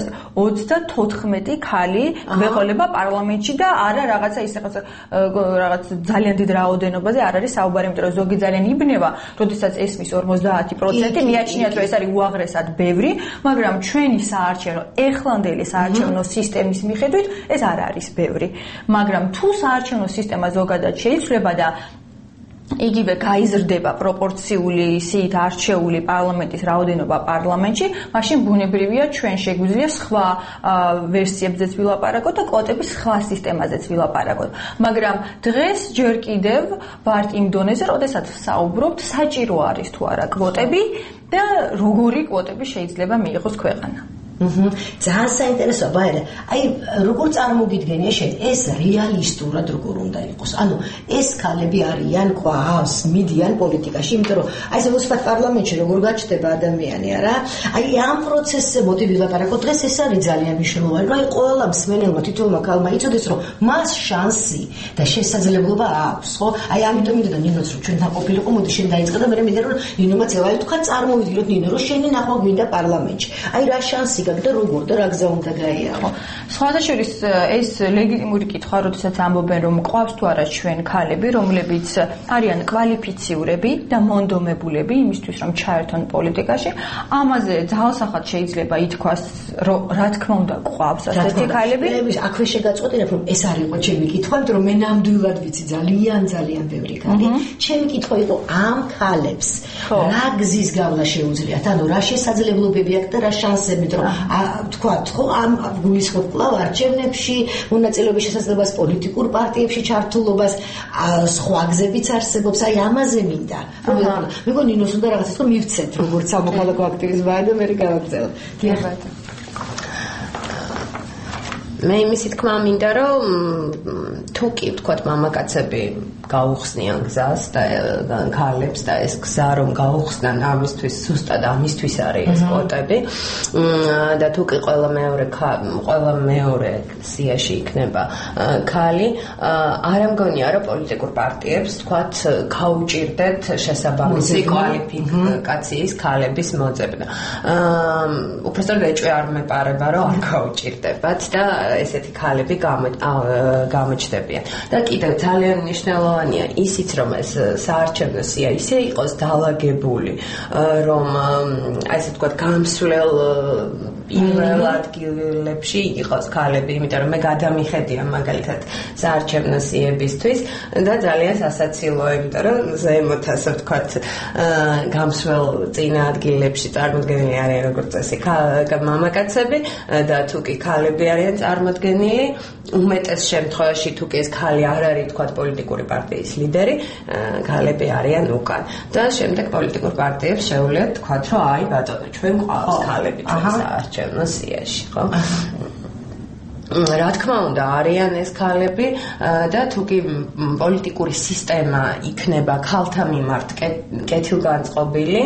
34 ქალი გვეყოლება პარლამენტში და არა რაღაცა ის რაღაც ძალიან დიდ რაოდენობაზე არ არის საუბარი, იმიტომ რომ ზოგი ძალიან იბნევა, როდესაც ესმის 50%, მიაჩნიათ რომ ეს არის უაღრესად ბევრი, მაგრამ ჩვენი საარჩევნო ეხლანდელი საარჩევნო სისტემის მიხედვით ეს არ არის ბევრი. მაგრამ თუ საარჩევნო სისტემა ზოგადად შეიცვლება და იგივე გაიზრდება პროპორციული სიით არჩეული პარლამენტის რაოდენობა პარლამენტში, მაშინ ბუნებრივია ჩვენ შეგვიძლია სხვა ვერსიებზეც ვილაპარაკოთ და კვოტების სხვა სისტემაზეც ვილაპარაკოთ. მაგრამ დღეს ჯერ კიდევ ვართ იმ დონეზე, როდესაც საუბრობთ, საჭირო არის თუ არა კვოტები და როგორი კვოტები შეიძლება მიიღოს ქვეყანა. ძალიან საინტერესოა, ბაერე. აი, როგორ წარმოგიდგენია შენ ეს რეალისტურად როგორ უნდა იყოს? ანუ ეს ქალები არიან, ყავს, მიდიან პოლიტიკაში, იმიტომ რომ აი ეს უსფათ პარლამენტში როგორ გაჩნდება ადამიანი, არა? აი ამ პროცესზე მოდი ვილაპარაკოთ. დღეს ეს არის ძალიან მნიშვნელოვანი, რომ აი ყველა მსმენელმა, თითოეულმა ქალმა იცოდეს, რომ მას შანსი და შესაძლებლობა აქვს, ხო? აი ამიტომ მინდა ნინოც რომ ჩვენთან ყოფილიყო, მოდი შენ დაიწყე და მე მინდა რომ ნინომაც ევალი თქვა წარმოვიდგინოთ ნინო, რომ შენი ნახვა გვინდა პარლამენტში. აი რა შანსი და როგორ და რა გზა უნდა გაიარო. სხვადასხვა ეს ლეგიტიმური კითხვა, როდესაც ამბობენ, რომ გვყავს თუ არა ჩვენ ქალები, რომლებიც არიან კვალიფიციურები და მონდომებულები იმისთვის, რომ ჩაერთონ პოლიტიკაში, ამაზე ძალსახად შეიძლება ითქვას, რომ რა თქმა უნდა გვყავს ასეთი ქალები. აქვე შეგაწყვეტინებ, რომ ეს არ იყო ჩემი კითხვა, იმიტომ რომ მე ნამდვილად ვიცი ძალიან ბევრი ქალი. ჩემი კითხვა იყო ამ ქალებს რა გზის გავლა შეუძლიათ, ანუ რა შესაძლებლობები აქვს და რა შანსები, რომ თქვათ, ხო, ამ გულისხმობ კვლავ არჩევნებში, მონაწილეობის შესაძლებლობას, პოლიტიკურ პარტიებში ჩართულობას, სხვა გზებიც არსებობს, აი ამაზე მინდა. მეგონი ნინოს უნდა რაღაცას თქო მივცეთ, როგორც სამოქალაქო აქტივისტმა და მე გავაგზავნე. დიახ. მე იმისი თქმა მინდა, რომ თუ კი ვთქვათ მამაკაცები გაუხსნიან გზას და ქალებს და ეს გზა რომ გაუხსნან ამისთვის ზუსტად ამისთვის არის ეს კვოტები და თუ კი ყველა მეორე სიაში იქნება ქალი, არ მგონია რომ პოლიტიკურ პარტიებს ვთქვათ გაუჭირდეთ შესაბამისი კვალიფიკაციის ქალების მოძებნა. უბრალოდ ეჭვი არ მეპარება რომ არ გაუჭირდებათ და ესეთი ქალები გამოჩნდებიან. და კიდევ ძალიან მნიშვნელოვანია ისიც, რომ ეს საარჩევნო სია ისე იყოს დალაგებული, რომ აი ესე ვთქვათ გამსვლელ პირველ ადგილებში იყოს ქალები, იმიტომ რომ მე გადამიხედია მაგალითად საარჩევნო სიებისთვის და ძალიან სასაცილოა, იმიტომ რომ ზემოთ ასე ვთქვათ გამსვლელ წინა ადგილებში წარმოდგენილი არიან როგორც წესი მამაკაცები და თუ კი ქალები არიან წარმოდგენილი, უმეტეს შემთხვევაში თუ კი ეს ქალი არ არის თქვათ პოლიტიკური პარტიის ლიდერი, ქალები არიან უკან. და შემდეგ პოლიტიკურ პარტიებს შეუძლიათ თქვათ, რომ აი ბატონო, ჩვენ გვყავს ქალები ჩვენს საარჩევნო სიაში, ხო? რა თქმა უნდა არიან ეს ქალები და თუ კი პოლიტიკური სისტემა იქნება ქალთა მიმართ კეთილგანწყობილი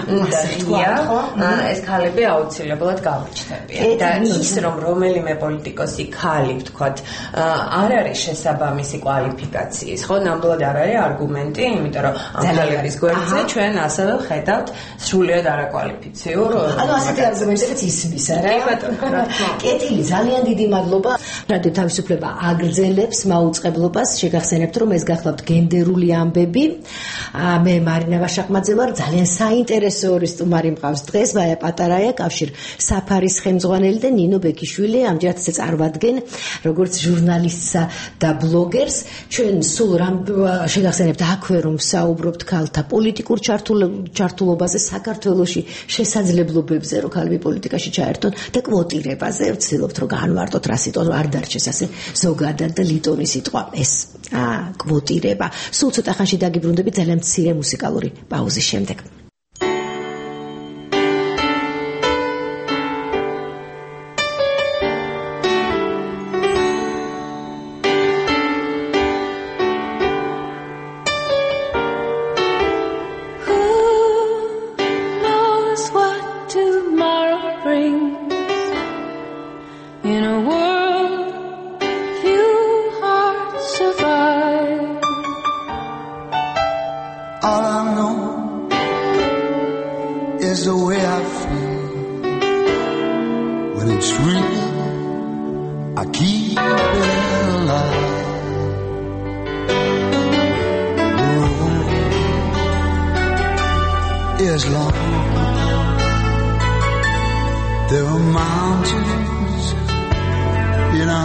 და ეს ქალები აუცილებლად გამოჩნდებიან და ის რომ რომელიმე პოლიტიკოსი ქალი ვთქვათ არ არის შესაბამისი კვალიფიკაციის, ხო, ნამდვილად არ არის არგუმენტი, იმიტომ რომ ამ ქალების გვერდზე ჩვენ ასევე ხედავთ სრულიად არაკვალიფიციურ ანუ ასეთი არგუმენტებიც ისმის, არა? კეთილი, ძალიან დიდი მადლობა. რადიო თავისუფლება აგრძელებს მაუწყებლობას. შეგახსენებთ, რომ ეს გახლავთ გენდერული ამბები. მე მარინა ვაშაყმაძე ვარ. ძალიან საინტერესო ორი სტუმარი მყავს დღეს. მაია პატარაია, კავშირ საფარის ხელმძღვანელი და ნინო ბეკიშვილი. ამჯერად წარვადგენ როგორც ჟურნალისტსა და ბლოგერს. ჩვენ სულ რამ შეგახსენებთ აქვე რომ საუბრობთ ქალთა პოლიტიკურ ჩართულობაზე საქართველოში, შესაძლებლობებზე, რომ ქალები პოლიტიკაში ჩაერთონ და კვოტირებაზე. ვცდილობთ რომ განვარტოთ რა სიტყვა არ დარჩეს ასე ზოგადად და ლიტონის სიტყვა ეს კვოტირება. სულ ცოტა ხანში დაგიბრუნდები ძალიან მცირე მუსიკალური პაუზის შემდეგ.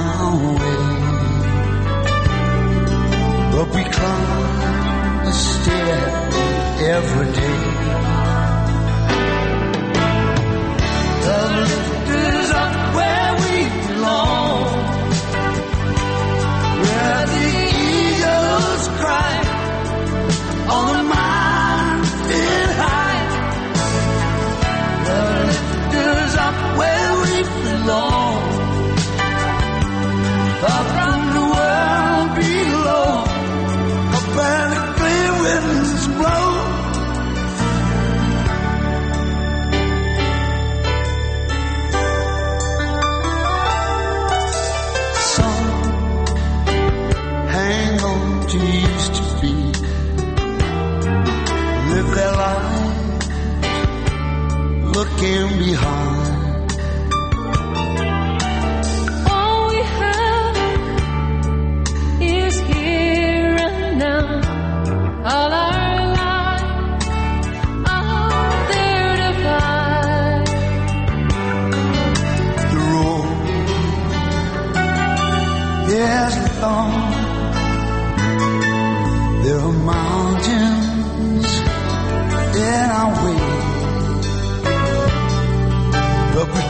But we climb the stairs.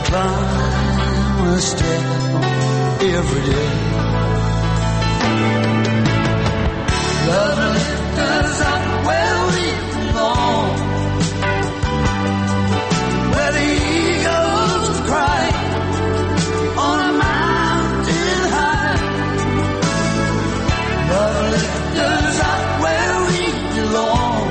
climb a step every day. Love lifts us up where we belong, where the eagles cry on a mountain high. Love lifts us up where we belong,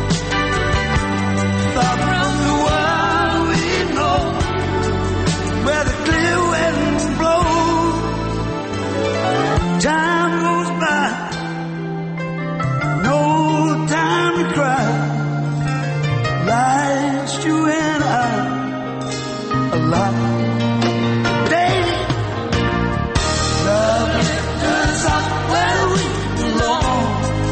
far from the world we know, where the clear winds blow. Time goes by, no time to cry. Life's you and I alive. Daily, love lifts us up where we belong,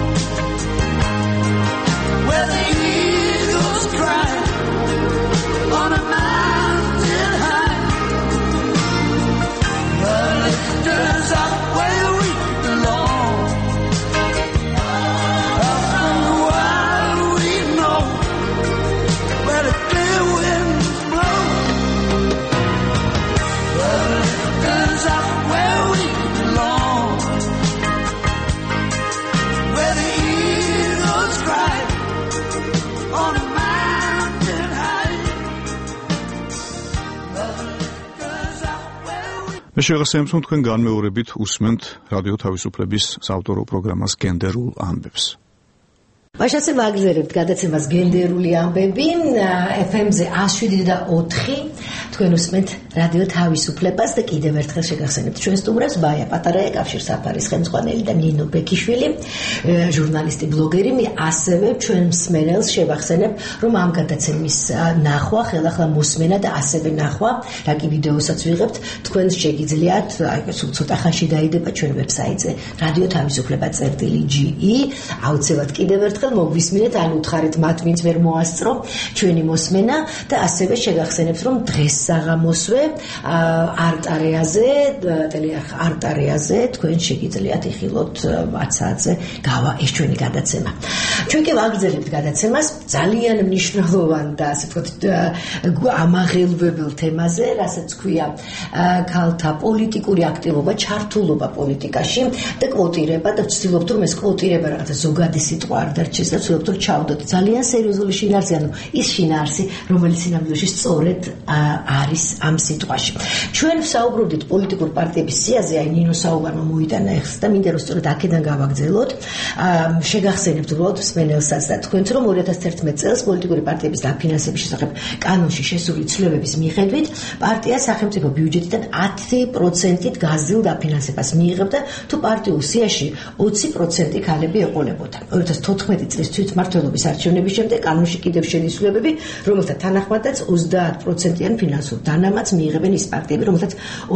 where the eagles cry on a mountain high. Love lifts us up where we belong, far from the world we know, where the clear winds blow. Love lifts us up where we belong, where the eagles cry on a mountain high. Love lifts us up where we. მე შეგახსენებთ, რომ თქვენ განმეორებით უსმენთ რადიო თავისუფლების საავტორო პროგრამას გენდერულ ამბებს. მაშასე მაგზერებთ გადაცემას გენდერული ამბები FM-ზე 107.4 თქვენ უსმენთ რადიო თავისუფლებას და კიდევ ერთხელ შეგახსენებთ ჩვენ სტუმრებს ბაია პატარაია, კავშირსაფარის ხელმძღვანელი და ნინო ბეკიშვილი, ჟურნალისტი, ბლოგერი. მე ასევე ჩვენ მსმენელს შევახსენებ, რომ ამ გადაცემის ნახვა, ხელახლა მოსმენა და ასევე ნახვა, რა კი ვიდეოსაც ვიღებთ, თქვენ შეგიძლიათ, სულ ცოტა ხანში დაიდება ჩვენ ვებსაიტზე radio-tavisupleba.ge. აუცილებლად კიდევ ერთხელ მოგვისმინეთ, ან უთხარით მათ, ვინც ვერ მოასწრო ჩვენი მოსმენა და ასევე შეგახსენებთ, რომ დღეს საღამოსვე არტარეაზე, ტელეარხ არტარეაზე თქვენ შეგიძლიათ იხილოთ 10 საათზე გავა ეს ჩვენი გადაცემა. ჩვენ კი ვაგრძელებთ გადაცემას ძალიან მნიშვნელოვან და ასე ვთქვათ ამაღელვებელ თემაზე, რასაც ქვია ქალთა პოლიტიკური აქტივობა, ჩართულობა პოლიტიკაში და კვოტირება და ვცდილობთ, რომ ეს კვოტირება რაღაცა ზოგადი სიტყვა არ დარჩეს და ვცდილობთ, რომ ჩავდოთ ძალიან სერიოზული შინაარსი, ანუ ის შინაარსი, რომელიც სინამდვილეში სწორედ არის ამ სიტყვაში. ჩვენ ვსაუბრობდით პოლიტიკურ პარტიების სიაზე, აი ნინო საუბარმა მოიტანა ეხს და მინდა რომ სწორედ აქედან გავაგრძელოთ. შეგახსენებთ უბრალოდ მსმენელსაც და თქვენც, რომ 2011 წელს პოლიტიკური პარტიების დაფინანსების შესახებ კანონში შესული ცვლილებების მიხედვით პარტია სახელმწიფო ბიუჯეტიდან 10%-ით გაზრდილ დაფინანსებას მიიღებდა, თუ პარტიულ სიაში 20% ქალები ეყოლებოდა. 2014 წლის თვითმმართველობის არჩევნების შემდეგ კანონში კიდევ შედის ცვლილებები, რომელთა თანახმადაც 30%-იან ფინანსურ დანამატს მიიღებენ ის პარტიები, რომელთაც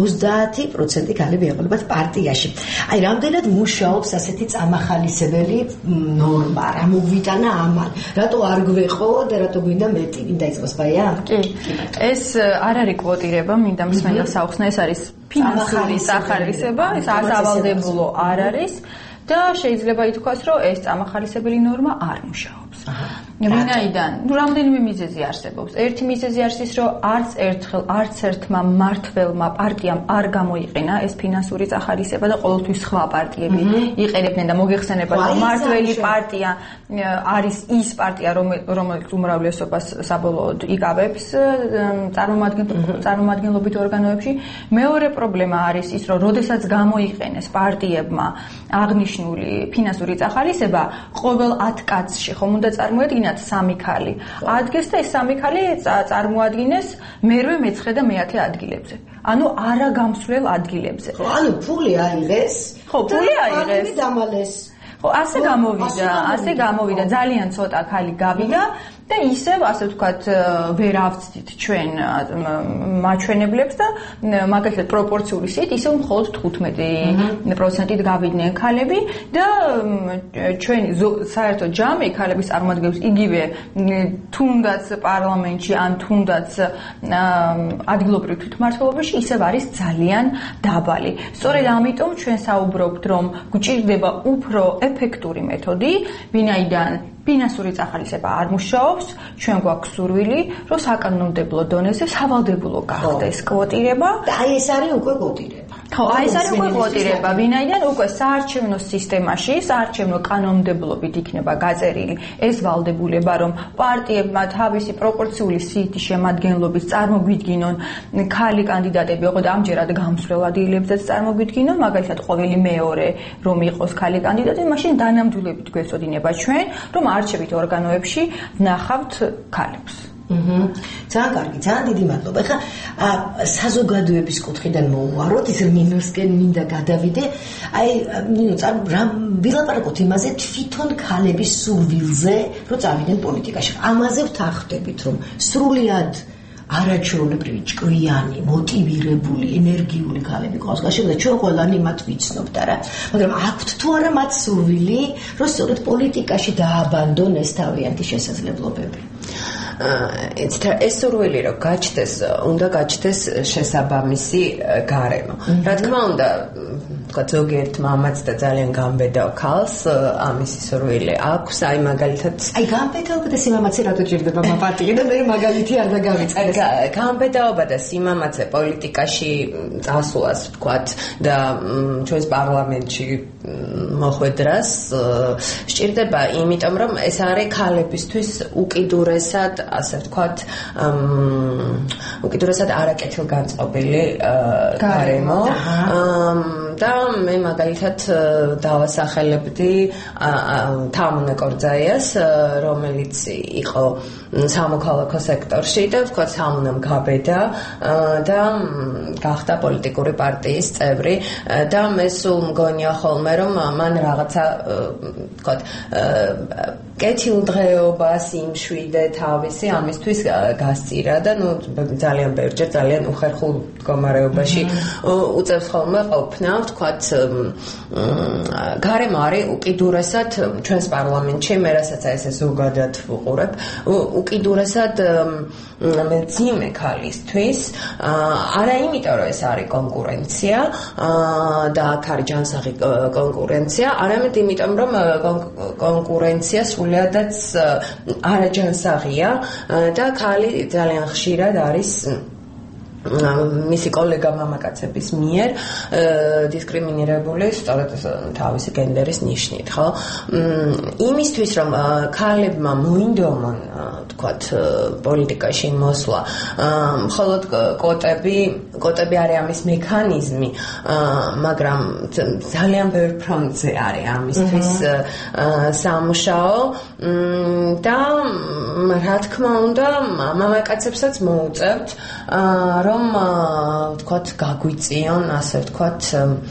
30% ქალები ეყოლებათ პარტიაში. აი, რამდენად მუშაობს ასეთი წამახალისებელი ნორმა, რა მოგვიტანა ამან? რატო არ გვეყო და რატო გვინდა მეტი? მინდა იცოს ბაია? კი. ეს არ არის კვოტირება, მინდა მსმენელს აუხსნა, ეს არის ფინანსური სახალისება, ეს სავალდებულო არ არის. და შეიძლება ითქვას, რომ ეს წამახალისებელი ნორმა არ მუშაობს. ვინაიდან, რამდენიმე მიზეზი არსებობს. ერთი მიზეზი არის ის, რომ არც ერთმა მმართველმა პარტიამ არ გამოიყენა ეს ფინანსური წახალისება და ყოველთვის სხვა პარტიები იყენებდნენ და მოგეხსენებათ, რომ მმართველი პარტია არის ის პარტია, რომელიც უმრავლესობას საბოლოოდ იკავებს წარმომადგენლობით ორგანოებში. მეორე პრობლემა არის ის, რომ როდესაც გამოიყენეს პარტიებმა აღნიშნული ფინანსური წახალისება, ყოველ 10 კაცში ხომ უნდა წარმოედგინათ 3 ქალი. ადგეს და ეს 3 ქალი წარმოადგენს მერვე, მეცხრე და მეათე ადგილებზე. ანუ არა გამსვლელ ადგილებზე. ხო, ანუ ფული აიღეს. ხო, ფული აიღეს. დამალეს. ხო, ასე გამოვიდა, ძალიან ცოტა ქალი გავიდა და ისევ, ასე ვთქვათ, ვერ ავწდით ჩვენ მაჩვენებლებს და მაგალითად პროპორციული სიით ისევ მხოლოდ 15%-ით გავიდნენ ქალები და ჩვენ საერთო ჯამი ქალების წარმოადგენს იგივე თუნდაც პარლამენტში ან თუნდაც ადგილობრივ თვითმმართველობაში ისევ არის ძალიან დაბალი. სწორედ ამიტომ ჩვენ საუბრობთ, რომ გვჭირდება უფრო ეფექტური მეთოდი, ვინაიდან ფინანსური წახალისება არ მუშაობს, ჩვენ გვაქვს სურვილი, რომ საკანონმდებლო დონეზე სავალდებულო გახდეს კვოტირება. და აი ეს არის უკვე კვოტირება. ხო, აი ეს არის უკვე კვოტირება, ვინაიდან უკვე საარჩევნო სისტემაში, საარჩევნო კანონმდებლობით იქნება გაწერილი ეს ვალდებულება, რომ პარტიებმა თავისი პროპორციული სიითის შემადგენლობით წარმოგვიდგინონ ქალი კანდიდატები, ოღონდ ამჯერად გამსვლელ ადგილებზეც წარმოგვიდგინონ, მაგალითად ყოველი მეორე რომ იყოს ქალი კანდიდატი, მაშინ დანამდვილებით გვეცოდინება ჩვენ, რომ არჩევით ორგანოებში ვნახავთ ქალებს. ძალიან კარგი, ძალიან დიდი მადლობა. ეხლა საზოგადოების კუთხიდან მოვუაროთ, ის მინუსკენ მინდა გადავიდე. აი, ვილაპარაკოთ იმაზე თვითონ ქალების სურვილზე, რომ წავიდნენ პოლიტიკაში. ამაზე ვთანხმდებით, რომ სრულიად არაჩვეულებრივი, ჭკვიანი, მოტივირებული, ენერგიული ქალები ყავს გაშენდა და ჩვენ ყველანი მათ ვიცნობთ არა, მაგრამ აქვთ თუ არა მათ სურვილი, რომ სწორედ პოლიტიკაში დააბანდონ ეს თავიანთი შესაძლებლობები. ეს სურვილი რომ გაჩნდეს, უნდა გაჩნდეს შესაბამისი გარემო. რა თქმა უნდა, თქვა ზოგიერთ მამაც და ძალიან გამბედავ ქალს ამისი სურვილი აქვს, აი მაგალითად, აი გამბედაობა და სიმამაცე რატო ჭირდება მაპარტიი და მე მაგალითი არ დაგავიწყდეს. გამბედაობა და სიმამაცე პოლიტიკაში წასვლას ვთქვათ და ჩვენს პარლამენტში მოხვედრას სჭირდება, იმიტომ რომ ეს არის ქალებისთვის უკიდურესად, ასე ვთქვათ, უკიდურესად არაკეთილგანწყობილი გარემო. და მე მაგალითად დავასახელებდი თამუნე კორძაიას, რომელიც იყო სამოქალაქო სექტორში და ვთქვათ თამუნემ გაბედა და გახდა პოლიტიკური პარტიის წევრი და მე სულ მგონია ხოლმე რომ მან რაღაცა ვთქვათ კეთილდღეობას იმშვიდე თავისი ამისთვის გასწირა და ნუ ძალიან ბევრჯერ ძალიან უხერხულ მდგომარეობაში უწევს ხოლმე ყოფნა ვთქვათ გარემო არის უკიდურესად ჩვენს პარლამენტში მე რასაც ესე ზოგადად ვუყურებ უკიდურესად მძიმე ქალისთვის არა იმიტომ რომ ეს არის კონკურენცია და აქ არის ჯანსაღი კონკურენცია არამედ იმიტომ რომ კონკურენცია სულადაც არაჯანსაღია და ქალი ძალიან ხშირად არის მისი კოლეგა მამაკაცების მიერ დისკრიმინირებული სწორედ თავისი გენდერის ნიშნით, ხო? იმისთვის რომ ქალებმა მოინდომონ, თქვათ, პოლიტიკაში მოსვლა, მხოლოდ კოტები არის ამის მექანიზმი, მაგრამ ძალიან ბევრ ფრონტზე არის ამისთვის სამუშაო და რა თქმა უნდა, მამაკაცებსაც მოუწევთ რომ ვთქვათ გაგვიწიონ, ასე ვთქვათ,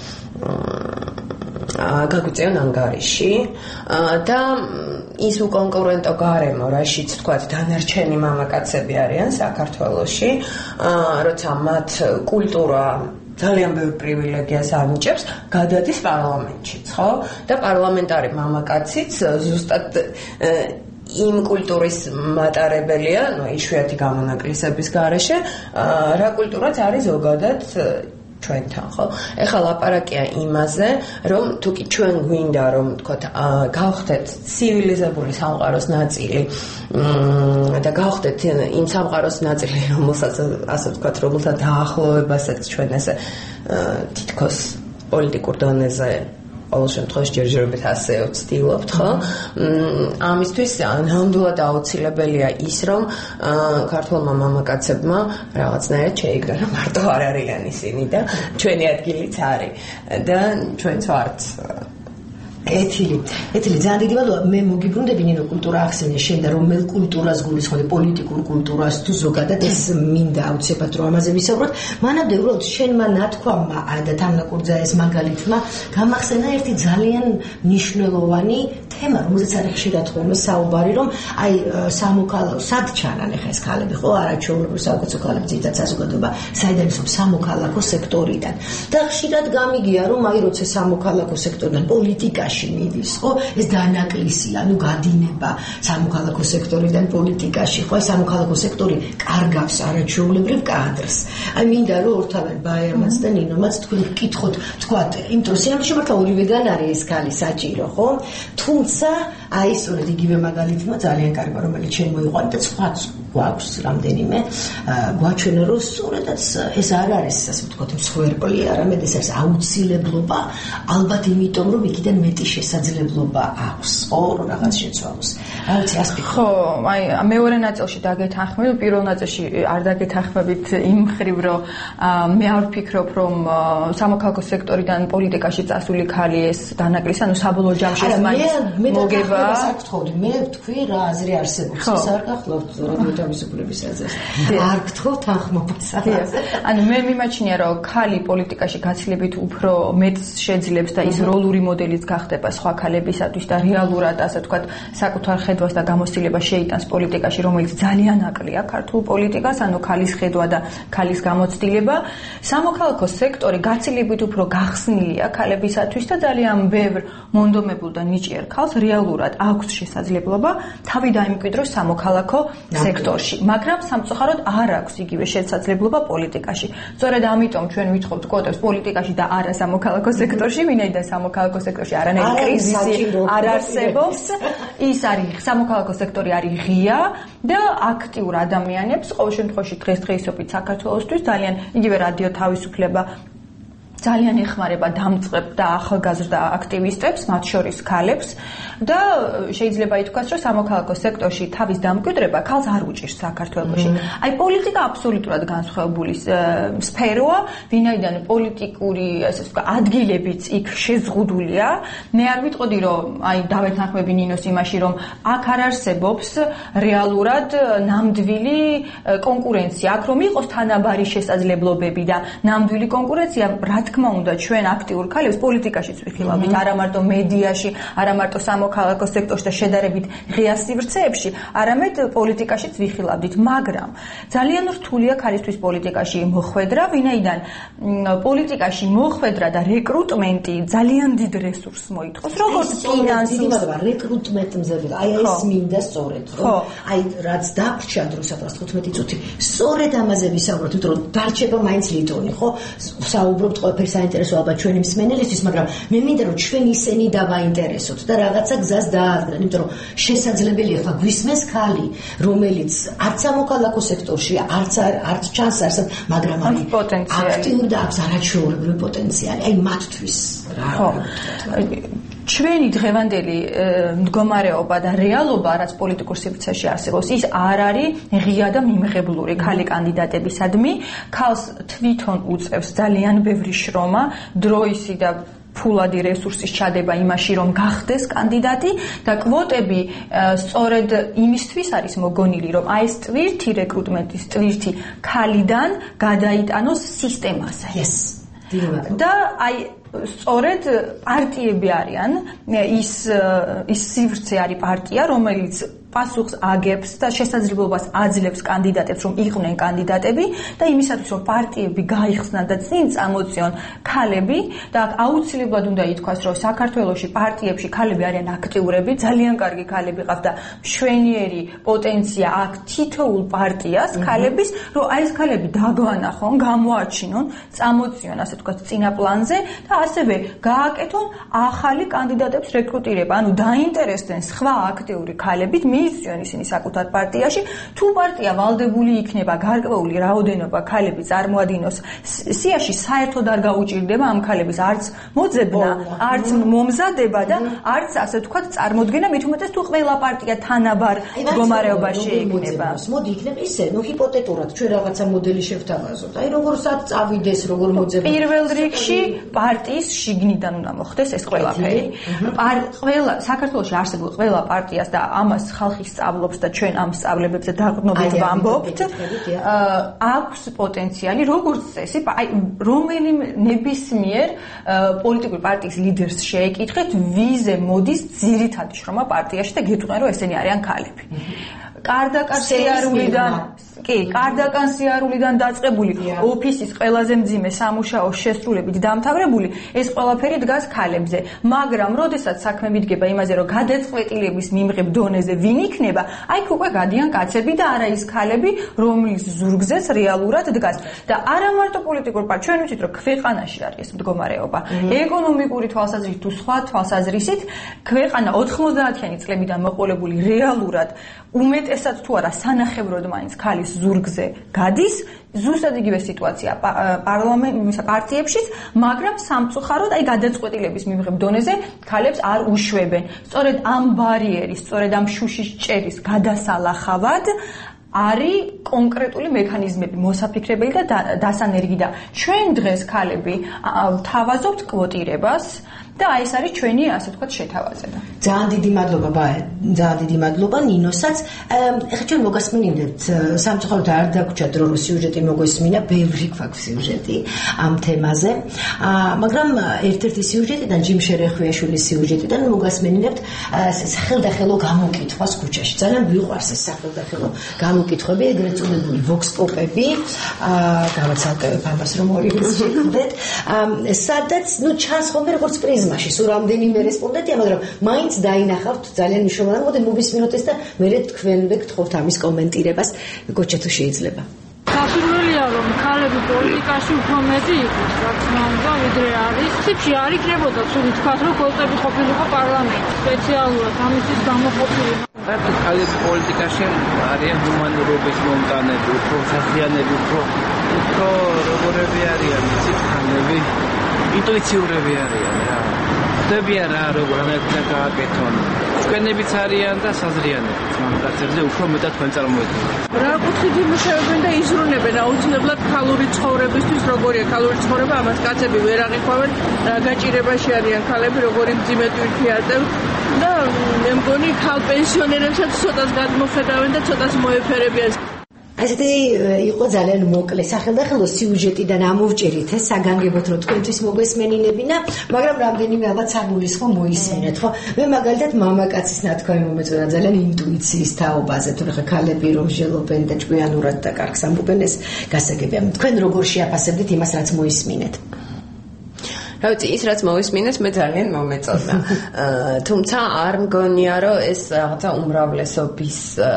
გაგვიწიონ ანგარიში და ის უკონკურენტო გარემო, რაშიც ვთქვათ, დანარჩენი მამაკაცები არიან საქართველოში, როცა მათ კულტურა ძალიან ბევრ პრივილეგიას ანიჭებს, გადადის პარლამენტშიც, ხო? და პარლამენტარი მამაკაციც ზუსტად იმ კულტურის მატარებელია, ну, იშვიათი გამონაკლისების გარეშე, რა კულტურაც არის ზოგადად ჩვენთან, ხო? ეხლა ლაპარაკია იმაზე, რომ თუკი ჩვენ გვინდა, რომ თქვათ, გავხდეთ ცივილიზებული სამყაროს ნაწილი და გავხდეთ იმ სამყაროს ნაწილი, რომელსაც ასე ვთქვათ, რომელთა დაახლოვებასაც ჩვენ ესე თითქოს პოლიტიკურ დონეზე ყოველ შემთხვევაში ჯერჯერობით ასე ვცდილობთ, ხო? ამისთვის ნამდვილად აუცილებელია ის, რომ ქართველმა მამაკაცებმა რაღაცნაირად შეიგრა, რომ მარტო არ არიან ისინი და ჩვენი ადგილიც არის და ჩვენც ვართ ეთილი ძალიან დიდი მადლობა მე მოგიბრუნდები ნინო კულტურა ახსენე შენ და რომელ კულტურას გულისხმობ პოლიტიკურ კულტურას თუ ზოგადად ეს მინდა აუცილებლად რომ ამაზე ვისაუბროთ მანამდე უბრალოდ შენმა ნათქვამმა და თამნა კურძაიას მაგალითმა გამახსენა ერთი ძალიან მნიშვნელოვანი თემა რომელზეც არის ხშირად ხოლმე საუბარი რომ აი სამოქალაქო სად ჩანან ახლა ეს ქალები ხო არაჩვეულებრივ საკუთო ქალები ძირითადად საზოგადოება საიდან ისობს სამოქალაქო სექტორიდან და ხშირად გამიგია რომ აი როცა სამოქალაქო სექტორიდან პოლიტიკა მიდის, ხო? ეს დანაკლისია, ну გადინება სამოქალაქო სექტორიდან პოლიტიკაში, ხო? სამოქალაქო სექტორი კარგავს არაჩვეულებრივ კადრს. აი მინდა რომ ორთავად ბაერმაც და ნინომაც თქვენ გკითხოთ, თქვათ, იმიტომ რომ სიამოვნებაში მართლა ორივეგან არის ეს ქალი საჭირო, ხო? თუმცა თუმცა აი სწორედ იგივე მაგალითმა ძალიან კარგია რომელიც ჩვენ მოიყვანეთ და სხვაც გვაქვს რამდენიმე გვაჩვენა რომ სწორედაც ეს არ არის ასე ვთქვათ მსხვერპლი არამედ ეს არის აუცილებლობა ალბათ იმიტომ რომ იქიდან მეტი შესაძლებლობა აქვს ხო რომ რაღაც შეცვალოს არც ასპექტი ხო აი მეორე ნაწილში დაგეთანხმები პირველ ნაწილში არ დაგეთანხმებით იმ მხრივ რომ მე არ ვფიქრობ რომ სამოქალაქო სექტორიდან პოლიტიკაში წასული ქალი ეს დანაკლისი ანუ საბოლოო ჯამში ეს მაინც მოგება მე ვთქვი რა აზრი არსებობს ეს არ გახლავთ რადიო თავისუფლების აზრს არ გთხოვთ თანხმობას ანუ მე მიმაჩნია რომ ქალი პოლიტიკაში გაცილებით უფრო მეტს შეძლებს და ის როლური მოდელიც გახდება სხვა ქალებისათვის და რეალურად ასე ვთქვათ საკუთარ ხედვას და გამოცდილებას შეიტანს პოლიტიკაში რომელიც ძალიან აკლია ქართულ პოლიტიკას ანუ ქალის ხედვა და ქალის გამოცდილება სამოქალაქო სექტორი გაცილებით უფრო გახსნილია ქალებისათვის და ძალიან ბევრ მონდომებულ და ნიჭიერ ქალს რეალურად აქვს შესაძლებლობა თავი დაიმკვიდროს სამოქალაქო სექტორში მაგრამ სამწუხაროდ არ აქვს იგივე შესაძლებლობა პოლიტიკაში სწორედ ამიტომ ჩვენ ვითხოვთ კვოტებს პოლიტიკაში და არა სამოქალაქო სექტორში ვინაიდან სამოქალაქო სექტორში არანაირი კრიზისი არ არსებობს ის არის სამოქალაქო სექტორი არის ღია და აქტიურ ადამიანებს ყოველ შემთხვევაში დღესდღეობით საქართველოსთვის ძალიან იგივე რადიო თავისუფლება ძალიან ეხმარება დამწყებ და ახალგაზრდა აქტივისტებს, მათ შორის ქალებს და შეიძლება ითქვას, რომ სამოქალაქო სექტორში თავის დამკვიდრება ქალს არ უჭირს საქართველოში. აი პოლიტიკა აბსოლუტურად განსხვავებული სფეროა, ვინაიდან პოლიტიკური, ასე ვთქვათ, ადგილებიც იქ შეზღუდულია. მე არ ვიტყოდი, რომ აი დავეთანხმები ნინოს იმაში, რომ აქ არ არსებობს რეალურად ნამდვილი კონკურენცია, აქ რომ იყოს თანაბარი შესაძლებლობები და ნამდვილი კონკურენცია რა თქმა უნდა ჩვენ აქტიურ ქალებს პოლიტიკაშიც ვიხილავთ არა მარტო მედიაში, არა მარტო სამოქალაქო სექტორში და შედარებით ღია სივრცეებში, არამედ პოლიტიკაშიც ვიხილავთ, მაგრამ ძალიან რთულია ქალისთვის პოლიტიკაში მოხვედრა, ვინაიდან პოლიტიკაში მოხვედრა და რეკრუტმენტი ძალიან დიდ რესურსს მოითხოვს, როგორც ფინანსის რეკრუტმენტზე აი ეს მინდა სწორედ, რომ აი რაც დაგვრჩა დროსაც 15 წუთი, სწორედ ამაზე ვისაუბროთ, იმიტომ რომ დარჩება მაინც ლიტონი, ხო? საუბრობთ ყველაფერს საინტერესო ალბათ ჩვენი მსმენელისთვის, მაგრამ მე მინდა რომ ჩვენ ისინი დავაინტერესოთ და რაღაცა გზას დაადგნენ, იმიტომ რომ შესაძლებელია ხა გვისმენს ქალი, რომელიც არც სამოქალაქო სექტორში, არც ჩანს არსად, მაგრამ არის აქტიური და აქვს არაჩვეულებრივი პოტენციალი, აი მათთვის რა. ჩვენი დღევანდელი მდგომარეობა და რეალობა, რაც პოლიტიკურ სივრცეში არსებობს, ის არ არის ღია და მიმღებლური ქალი კანდიდატებისადმი. ქალს თვითონ უწევს ძალიან ბევრი შრომა, დროისი და ფულადი რესურსის ჩადება იმაში, რომ გახდეს კანდიდატი და კვოტები სწორედ იმისთვის არის მოგონილი, რომ აი ეს ტვირთი რეკრუტმენტის ტვირთი ქალიდან გადაიტანოს სისტემაზე. და აი სწორედ პარტიები არიან ის სივრცე არის პარტია, რომელიც პასუხს აგებს და შესაძლებლობას აძლევს კანდიდატებს, რომ იყვნენ კანდიდატები და იმისათვის, რომ პარტიები გაიხსნან და წინ წამოწიონ ქალები და აუცილებლად უნდა ითქვას, რომ საქართველოში პარტიებში ქალები არიან აქტიურები, ძალიან კარგი ქალები ყავთ და მშვენიერი პოტენცია აქვს თითოეულ პარტიას ქალების, რომ აი ეს ქალები დაგვანახონ, გამოაჩინონ, წამოწიონ, ასე ვთქვათ, წინა პლანზე და ასევე გააკეთონ ახალი კანდიდატებს რეკრუტირება, ანუ დაინტერესდნენ სხვა აქტიური ქალებით მიიწვიონ ისინი საკუთარ პარტიაში, თუ პარტია ვალდებული იქნება გარკვეული რაოდენობა ქალები წარმოადგინოს სიაში, საერთოდ არ გაუჭირდება ამ ქალების არც მოძებნა, არც მომზადება და არც ასე ვთქვათ წარმოდგენა, მით უმეტეს თუ ყველა პარტია თანაბარ მდგომარეობაში იქნება. მოდი იქნება ისე, ნუ ჰიპოთეტურად ჩვენ რაღაცა მოდელი შევთავაზოთ. აი როგორცაც წავიდეს, როგორ მოძებნა. პირველ რიგში პარტიის შიგნიდან უნდა მოხდეს ეს ყველაფერი. ყველა საქართველოში არსებულ ყველა პარტიას და ამას ხალხი სწავლობს და ჩვენ ამ სწავლებებზე დაყრდნობით ვამბობთ, აქვს პოტენციალი, როგორც წესი, აი რომელიმე ნებისმიერ პოლიტიკური პარტიის ლიდერს შეეკითხეთ, ვიზე მოდის ძირითადი შრომა პარტიაში და გეტყვიან, რომ ესენი არიან ქალები. კარდაკარსიარულიდან კი, კარდაკან სიარულიდან დაწყებული, ოფისის ყველაზე მძიმე სამუშაო შესრულებით დამთავრებული, ეს ყველაფერი დგას ქალებზე. მაგრამ როდესაც საქმე მიდგება იმაზე, რომ გადაწყვეტილების მიმღებ დონეზე ვინ იქნება, აი უკვე გადიან კაცები და არა ის ქალები, რომლის ზურგზეც რეალურად დგას. და არა მარტო პოლიტიკურ პარტიებში, ჩვენ ვიცით, რომ ქვეყანაში არის ეს მდგომარეობა. ეკონომიკური თვალსაზრისით თუ სხვა თვალსაზრისით, ქვეყანა 90-იანი წლებიდან მოყოლებული რეალურად უმეტესად თუ არა სანახევროდ მაინც ქალის ზურგზე გადის, ზუსტად იგივე სიტუაცია პარტიებშიც, მაგრამ სამწუხაროდ აი გადაწყვეტილების მიმღებ დონეზე ქალებს არ უშვებენ. სწორედ ამ ბარიერის, სწორედ ამ შუშის ჭერის გადასალახავად არის კონკრეტული მექანიზმები მოსაფიქრებელი და დასანერგი და ჩვენ დღეს ქალები თავაზობთ კვოტირებას და აი ეს არის ჩვენი ასე ვთქვათ შეთავაზება. ძალიან დიდი მადლობა ბაე, ძალიან დიდი მადლობა ნინოსაც. ეხლა ჩვენ მოგასმინებთ სამწუხაროდ არ დაგვრჩათ რომ სიუჟეტი მოგესმინა, ბევრი გვაქვს სიუჟეტი ამ თემაზე. მაგრამ ერთ-ერთი სიუჟეტიდან ჯიმ შერეხვიაშვილის სიუჟეტიდან მოგასმინებთ სახელდახელო გამოკითხვას ქუჩაში. ძალიან ვიყვარს ეს სახელდახელო გამოკითხვები, ეგრეთ წოდებული vox pop-ები, გავაცალკევებ ამას რომ ორივე შეგხვდეთ. სადაც ჩანს ხოლმე როგორც პრიზმაში, სულ რამდენიმე რესპონდენტია, მაგრამ მაინც დაინახავთ ძალიან მნიშვნელოვანი. მოდით მოვისმინოთ ეს და მერე თქვენვე გთხოვთ ამის კომენტირებას, გოჩა თუ შეიძლება. სასურველია რომ ქალები პოლიტიკაში უფრო მეტი იყოს, რა თქმა უნდა, ვიდრე არის. ციფში არ იქნებოდა სული თქვა, რომ კოლტები ყოფილიყო პარლამენტში, სპეციალურად ამისთვის გამოყოფილი. საერთოდ ქალები პოლიტიკაში არიან ჰუმანურობის მომტანები, უფრო საზიანები, უფრო როგორები არიან, იცით, ქალები ინტუიციურები არიან რა. ხდებიან რა, როგორ ამერკა გააკეთონ. ჩვენებიც არიან და საზრიანებიც მამკაცებზე უფრო მეტად თქვენ წარმოიდგინეთ. რა კუთხით იმუშავებენ და იზრუნებენ აუცილებლად ქალური ცხოვრებისთვის, როგორია ქალური ცხოვრება, ამას კაცები ვერ აღიქვამენ, რა გაჭირებაში არიან ქალები, როგორი მძიმე ტვირთი აწევთ და მე მგონი ქალ პენსიონერებსაც ცოტას გადმოხედავენ და ცოტას მოეფერებიან. ასეთი იყო ძალიან მოკლე სახელდახელო სიუჟეტიდან ამოვჭერით ეს საგანგებოდ რომ თქვენთვის მოგესმენინებინა, მაგრამ რამდენიმე ალბათ საგულისხმო მოისმინეთ, ხო? მე მაგალითად მამაკაცის ნათქვამი მომეწონა ძალიან ინტუიციის თაობაზე, თუ ხა ქალები რომ ჟელობენ და ჭკვიანურად და კარგს ამბობენ, ეს გასაგებია. თქვენ როგორ შეაფასებდით იმას, რაც მოისმინეთ? რა ვიცი, ის რაც მოვისმინეს, მე ძალიან მომეწონა. თუმცა არ მგონია, რომ ეს რაღაცა უმრავლესობის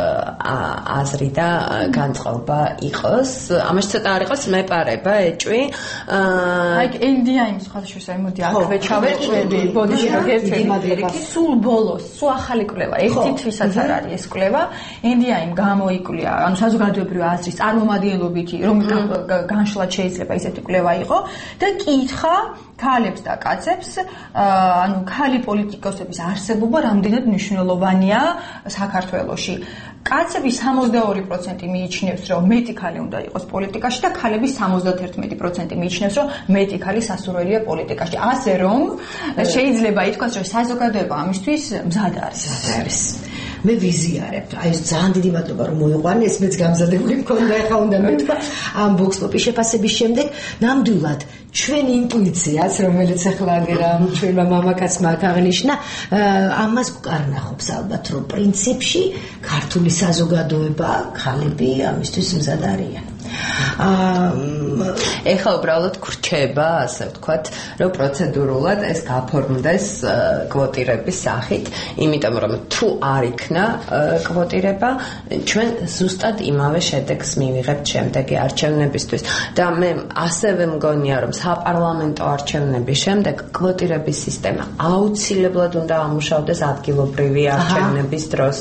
აზრი და განწყობა იყოს. ამაში ცოტა არ იყოს მეპარება, ეჭვი. აი, NDI-ის ხალხშესა მოდი აქვე ჩავეწვევი, ბოდიში რომ გერთვი. სულ ბოლოს, სულ ახალი კვლევა, ერთი თვისაც არ არის ეს კვლევა. NDI-იმ გამოიკვლია, ანუ საზოგადოებრივი აზრის წარმომადგენლობითი, რომ განშლად შეიძლება ისეთი კვლევა იყო და კითხა ქალებს და კაცებს, ანუ ქალი პოლიტიკოსების არსებობა რამდენად მნიშვნელოვანია საქართველოში. კაცები 62% მიიჩნევს, რომ მეტი ქალი უნდა იყოს პოლიტიკაში და ქალები 71% მიიჩნევს, რომ მეტი ქალი სასურველია პოლიტიკაში. ასე რომ შეიძლება ითქვას, რომ საზოგადოება ამისთვის მზად არის. მე ვიზიარებ. აი ეს ძალიან დიდი მადლობა რომ მოიყვანე, ეს მეც გამზადებული მქონდა, ეხლა უნდა მეთქვა ამ vox pop-ის შეფასების შემდეგ, ნამდვილად ჩვენ ინტუიციას, რომელიც ახლა აგერა ჩვენმა მამაკაცმა აღნიშნა, ამას კარნახობს ალბათ, რომ პრინციპში ქართული საზოგადოება, ქალები ამისთვის მზად არიან. ეხლა უბრალოდ გრჩება, ასე ვთქვათ, რომ პროცედურულად ეს გაფორმდეს კვოტირების სახით, იმიტომ რომ თუ არ იქნა კვოტირება, ჩვენ ზუსტად იმავე შედეგს მივიღებთ შემდეგი არჩევნებისთვის. და მე ასევე მგონია, რომ საპარლამენტო არჩევნების შემდეგ კვოტირების სისტემა აუცილებლად უნდა ამუშავდეს ადგილობრივი არჩევნების დროს.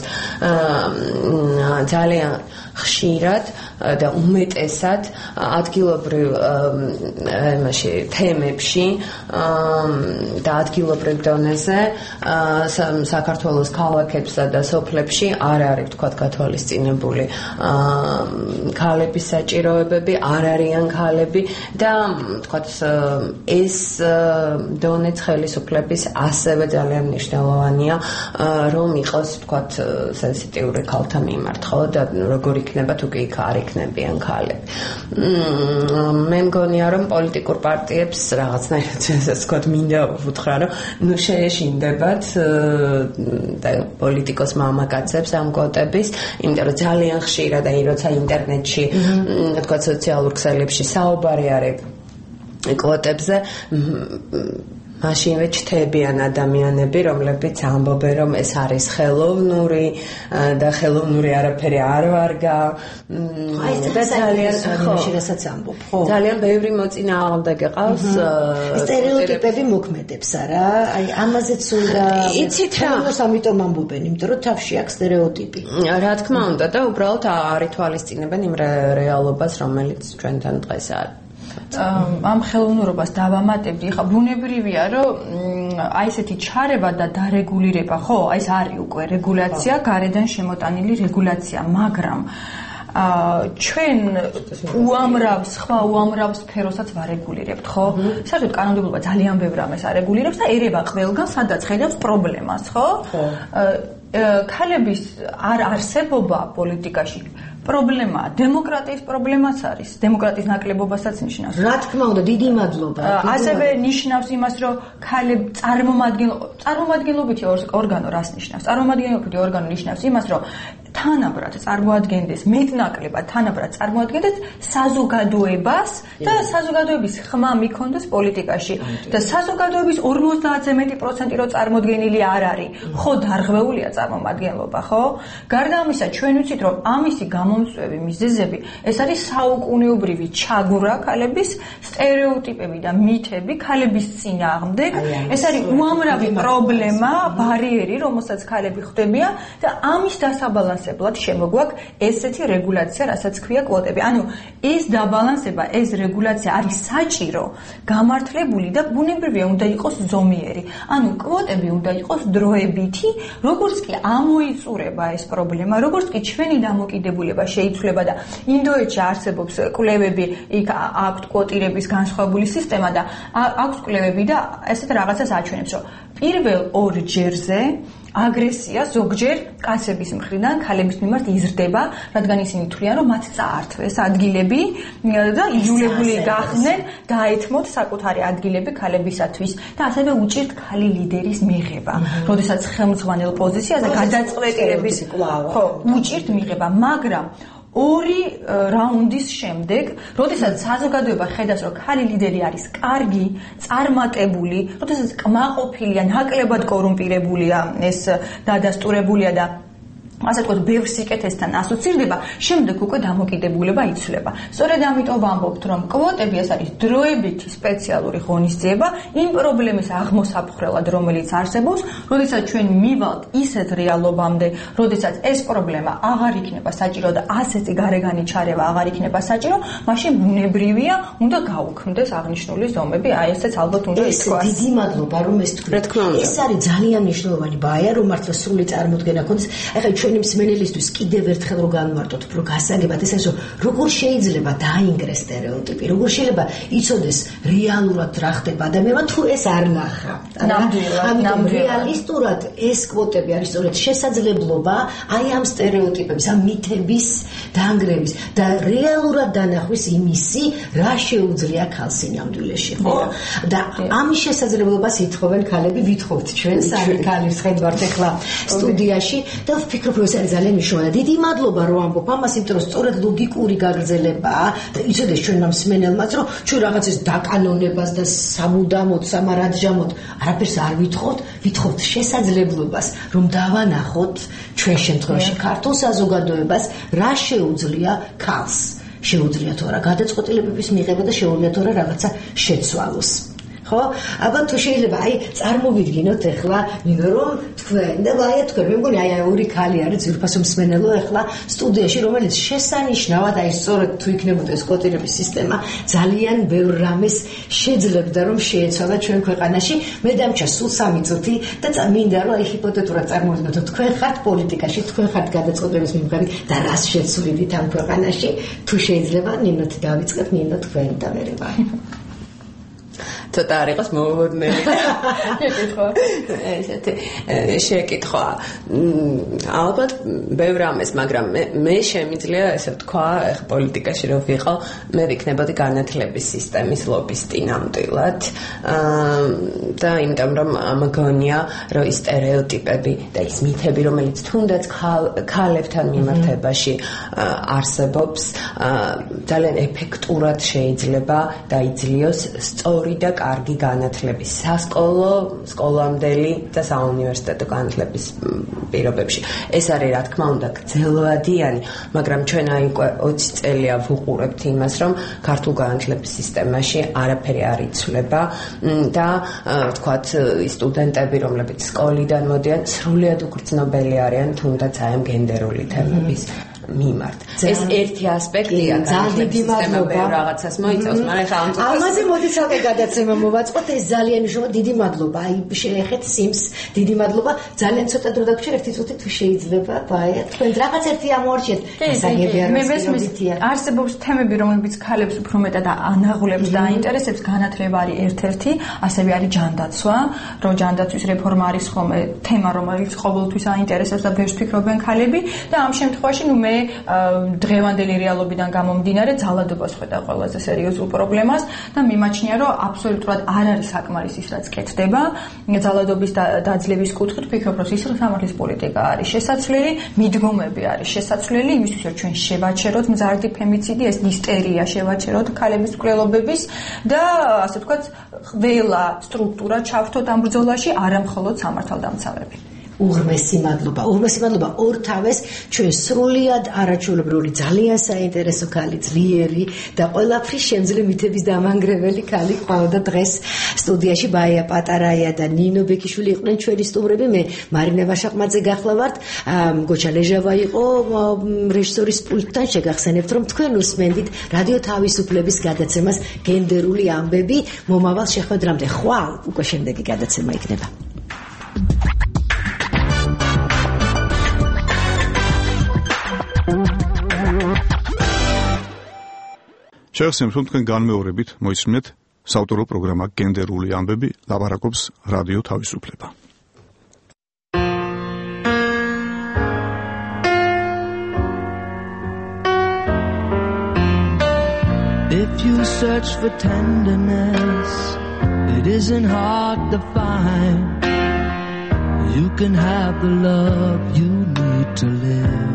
ძალიან ხშირად და უმეტესად ადგილობრივ თემებში და ადგილობრივ დონეზე საქართველოს ქალაქებსა და სოფლებში არ არის თქვათ გათვალისწინებული ქალების საჭიროებები, არ არიან ქალები და თქვათ ეს დონეც ხელისუფლების ასევე ძალიან მნიშვნელოვანია, რომ იყოს თქვათ სენსიტიური ქალთა მიმართ, ხო და როგორი იქნება თუ კი იქ არ იქნებიან ქალები. მე მგონია რომ პოლიტიკურ პარტიებს რაღაცნაირად ასე ვთქვათ მინდა ვუთხრა რომ ნუ შეეშინდებათ და პოლიტიკოს მამაკაცებს ამ კვოტების, იმიტომ რომ ძალიან ხშირად აი როცა ინტერნეტში თქვა სოციალურ ქსელებში საუბარი არის კვოტებზე მაშინვე ჩთებიან ადამიანები, რომლებიც ამბობენ, რომ ეს არის ხელოვნური და ხელოვნური არაფერი არ ვარგა. და ძალიან რასაც ამბობ, ხო? ძალიან ბევრი მოწინააღმდეგე ყავს. სტერეოტიპები მოქმედებს არა? აი ამაზეც უნდა იცით რა? ამიტომ ამბობენ, იმიტომ რომ თავში აქვს სტერეოტიპი. რა თქმა უნდა და უბრალოდ არ ითვალისწინებენ იმ რეალობას, რომელიც ჩვენთან დღეს არის. ამ ხელოვნურობას დავამატებდი. ხა ბუნებრივია, რომ აი ესეთი ჩარევა და დარეგულირება, ხო, აი ეს არის უკვე რეგულაცია, გარედან შემოტანილი რეგულაცია, მაგრამ ჩვენ უამრავ სფეროსაც ვარეგულირებთ, ხო? საერთოდ კანონმდებლობა ძალიან ბევრ ამას არეგულირებს და ერევა ყველგან, სადაც ხედავს პრობლემას, ხო? ქალების არ არსებობა პოლიტიკაში პრობლემაა, დემოკრატიის პრობლემაც არის, დემოკრატიის ნაკლებობასაც ნიშნავს. რა თქმა უნდა, დიდი მადლობა. ასევე ნიშნავს იმას, რომ ქალები წარმომადგენლობითი ორგანო რას ნიშნავს? წარმომადგენლობითი ორგანო ნიშნავს იმას, რომ თანაბრად წარმოადგენდეს, მეტნაკლებად თანაბრად წარმოადგენდეს საზოგადოებას და საზოგადოების ხმა მიქონდეს პოლიტიკაში და საზოგადოების 50%-ზე მეტი პროცენტი რო წარმოდგენილი არ არის, ხო დარღვეულია წარმომადგენლობა, ხო? გარდა ამისა, ჩვენ ვიცით, რომ ამისი გამომწვევი მიზეზები, ეს არის საუკუნეობრივი ჩაგვრა ქალების, სტერეოტიპები და მითები ქალების წინააღმდეგ. ეს არის უამრავი პრობლემა, ბარიერი, რომელსაც ქალები ხვდებიან და ამის დასაბალანსებლად შემოგვაქვს ესეთი რეგულაცია, რასაც ქვია კვოტები. ანუ ეს დაბალანსება, ეს რეგულაცია არის საჭირო, გამართლებული და ბუნებრივია უნდა იყოს ზომიერი. ანუ კვოტები უნდა იყოს დროებითი, როგორც კი ამოიწურება ეს პრობლემა, როგორც კი ჩვენი დამოკიდებულება შეიცვლება და ინდოეთში არსებობს კვლევები, იქ აქვთ კვოტირების განსხვავებული სისტემა და აქვს კვლევები და ესეთ რაღაცას აჩვენებს, რომ პირველ ორ ჯერზე აგრესია ზოგჯერ კაცების მხრიდან ქალების მიმართ იზრდება, რადგან ისინი თვლიან, რომ მათ წაართვეს ადგილები და იძულებული გახდნენ დაეთმოთ საკუთარი ადგილები ქალებისათვის და ასევე უჭირთ ქალი ლიდერის მიღება. როდესაც ხელმძღვანელ პოზიციაზე გადაწყვეტილების ხო, უჭირთ მიღება, მაგრამ ორი რაუნდის შემდეგ, როდესაც საზოგადოება ხედავს, რომ ქალი ლიდერი არის კარგი, წარმატებული, როდესაც კმაყოფილია, ნაკლებად კორუმპირებულია, ეს დადასტურებულია და ასე ვთქვათ, ბევრ სიკეთესთან ასოცირდება, შემდეგ უკვე დამოკიდებულება იცვლება. სწორედ ამიტომ ვამბობთ, რომ კვოტები ეს არის დროებითი სპეციალური ღონისძიება იმ პრობლემის აღმოსაფხრელად, რომელიც არსებობს, როდესაც ჩვენ მივალთ ისეთ რეალობამდე, როდესაც ეს პრობლემა აღარ იქნება საჭირო და ასეთი გარეგანი ჩარევა აღარ იქნება საჭირო, მაშინ ბუნებრივია, უნდა გაუქმდეს აღნიშნული ზომები, აი ესეც ალბათ უნდა ითქვას. დიდი მადლობა, რომ ეს თქვით. ეს არის ძალიან მნიშვნელოვანი ბაია, რომ მართლა სრული წარმოდგენა ქონდეს. ახლა ჩვენი მსმენელისთვის კიდევ ერთხელ რო განვარტოთ, უფრო გასაგებად ეს არის, რომ როგორ შეიძლება დაინგრეს სტერეოტიპი, როგორ შეიძლება იცოდეს რეალურად რა ხდება ადამიანმა თუ ეს არ ნახა. ამიტომ რეალისტურად ეს კვოტები არის სწორედ შესაძლებლობა აი ამ სტერეოტიპების, ამ მითების დაანგრევის და რეალურად დანახვის იმისი, რა შეუძლია ქალს სინამდვილეში, ხო? და ამის შესაძლებლობას ითხოვენ ქალები, ვითხოვთ ჩვენ სამი ქალის ხედავთ ახლა სტუდიაში და ვფიქრობ, ეს არის ძალიან მნიშვნელოვანი. დიდი მადლობა რომ ამბობ ამას, იმიტომ რომ სწორედ ლოგიკური გაგრძელებაა და იცოდეს ჩვენმა მსმენელმაც, რომ ჩვენ რაღაცის დაკანონებას და სამუდამოდ, სამარადჟამოდ არაფერს არ ვითხოვთ შესაძლებლობას, რომ დავანახოთ ჩვენ შემთხვევაში ქართულ საზოგადოებას რა შეუძლია ქალს. შეუძლია თუ არა გადაწყვეტილებების მიღება და შეუძლია თუ არა რაღაცა შეცვალოს. ხო? ალბათ თუ შეიძლება აი წარმოვიდგინოთ ახლა, რომ თქვენ და ვაია თქვენ, მე მგონი აი ორი ქალი არის ძვირფასო მსმენელო ახლა სტუდიაში, რომელიც შესანიშნავად აი სწორედ თუ იქნებოდა ეს კვოტირების სისტემა, ძალიან ბევრ რამეს შეძლებდა რომ შეეცვალა ჩვენ ქვეყანაში. მე დამჭა სულ 3 წუთი და მინდა რომ აი ჰიპოთეტურად წარმოვიდგინოთ, თქვენ ხართ პოლიტიკაში, თქვენ ხართ გადაწყვეტილების მიმღები და რას შეცვლიდით ამ ქვეყანაში, თუ შეიძლება ნინოთ დავიწყეთ, ნინო თქვენ და მე ვარ. ცოტა არ იყოს მოულოდნელი. ესეთი შეკითხვა. ალბათ ბევრ ამას, მაგრამ მე შემიძლია ესე ვთქვა, ეხა პოლიტიკაში რო ვიყო, მე ვიქნებოდი განათლების სისტემის ლობისტი ნამდვილად. და იმიტომ რომ მგონია, რომ ის სტერეოტიპები და ის მითები, რომელიც თუნდაც ქალებთან მიმართებაში არსებობს, ძალიან ეფექტურად შეიძლება დაიძლიოს სწორი და კარგი განათლების სასკოლო, სკოლამდელი და საუნივერსიტეტო განათლების პირობებში. ეს არის რა თქმა უნდა გრძელვადიანი, მაგრამ ჩვენ აი 20 წელია ვუყურებთ იმას, რომ ქართულ განათლების სისტემაში არაფერი არ იცვლება და ვთქვათ, სტუდენტები, რომლებიც სკოლიდან მოდიან, სრულიად უგრძნობელი არიან თუნდაც აი ამ გენდერული თემების მიმართ. ეს ერთი ასპექტია, ძალიან დიდი მადლობა. რაღაცას მოიცავს, მაგრამ ხა ამაზე მოდი ცალკე გადაცემა მოვაწყოთ, ეს ძალიან მნიშვნელოვანი, დიდი მადლობა. აი შეეხეთ სიმს, დიდი მადლობა. ძალიან ცოტა დრო დაგვრჩა, ერთი წუთი თუ შეიძლება, ბაია. თქვენ რაღაც ერთი ამოვარჩიეთ. მე მესმის, არსებობს თემები, რომლებიც ქალებს უფრო მეტად ანაღულებს და აინტერესებს, განათლება არის ერთ-ერთი, ასევე არის ჯანდაცვა, რომ ჯანდაცვის რეფორმა არის ხოლმე თემა, რომელიც ყოველთვის აინტერესებს და ბევრს ფიქრობენ ქალები და ამ შემთხვევაში მე დღევანდელი რეალობიდან გამომდინარე ძალადობას ხედავ ყველაზე სერიოზულ პრობლემას და მიმაჩნია, რომ აბსოლუტურად არ არის საკმარისი ის, რაც კეთდება. ძალადობის დაძლევის კუთხით ვფიქრობ, რომ ის სამართლის პოლიტიკა არის შესაძლებელი, მიდგომები არის შესაძლებელი, იმისთვის რომ ჩვენ შევაჩეროთ მზარდი ფემიციდი, ეს ისტერია შევაჩეროთ ქალების მკვლელობების და ასე ვთქვათ, ყველა სტრუქტურა ჩავრთოთ ამ ბრძოლაში, არა მხოლოდ სამართალდამცავები. უღრმესი მადლობა. ორთავეს ჩვენ სრულიად არაჩვეულებრივი, ძალიან საინტერესო ქალი, ძლიერი და ყველაფრის შემძლე მითების დამანგრეველი ქალი ყავდა დღეს სტუდიაში. ბაია პატარაია და ნინო ბექიშვილი იყვნენ ჩვენი სტუმრები. მე მარინა ვაშაყმაძე გახლავართ. გოჩა ლეჟავა იყო რეჟისორის პულტთან. შეგახსენებთ, რომ თქვენ უსმენდით რადიო თავისუფლების გადაცემას გენდერული ამბები. მომავალ შეხვედრამდე ხვალ უკვე შემდეგი გადაცემა იქნება. შევხსენებთ, რომ თქვენ განმეორებით მოისმინეთ საავტორო პროგრამა გენდერული ამბები, ლაპარაკობს რადიო თავისუფლება. If you search for tenderness, it isn't hard to find. You can have the love you need to live.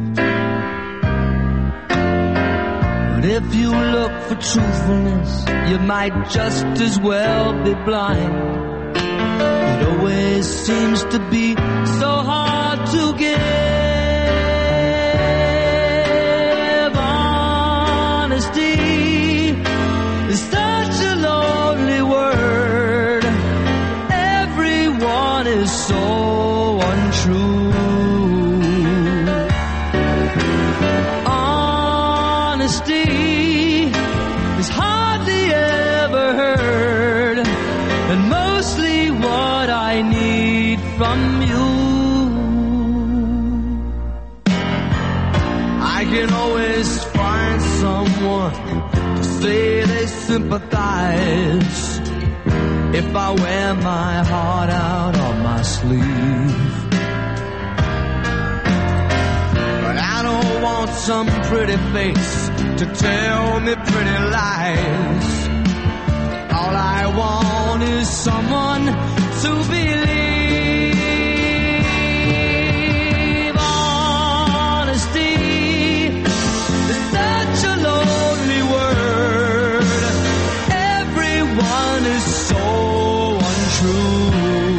But if you look for truthfulness, you might just as well be blind. It always seems to be so hard to give. Honesty is such a lonely word. Everyone is so untrue. Honesty is hardly ever heard, and mostly what I need from you. I can always find someone to say they sympathize if I wear my heart out on my sleeve. But I don't want some pretty face to tell me pretty lies. All I want is someone to believe. Honesty is such a lonely word. Everyone is so untrue.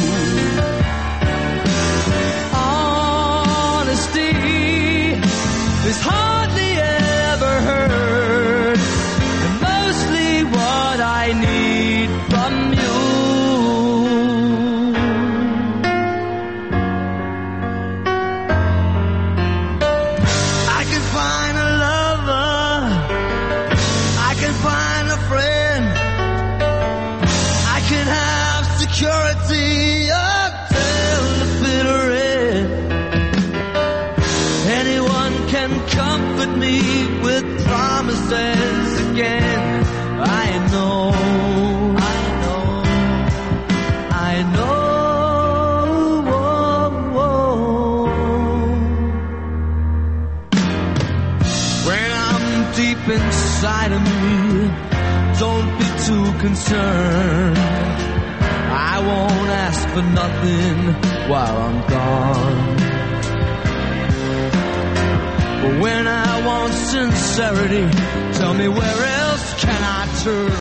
Honesty is hardly ever heard, and mostly what I need from you. I can find a lover, I can find a friend, I can have security too concerned. I won't ask for nothing while I'm gone. But when I want sincerity, tell me where else can I turn?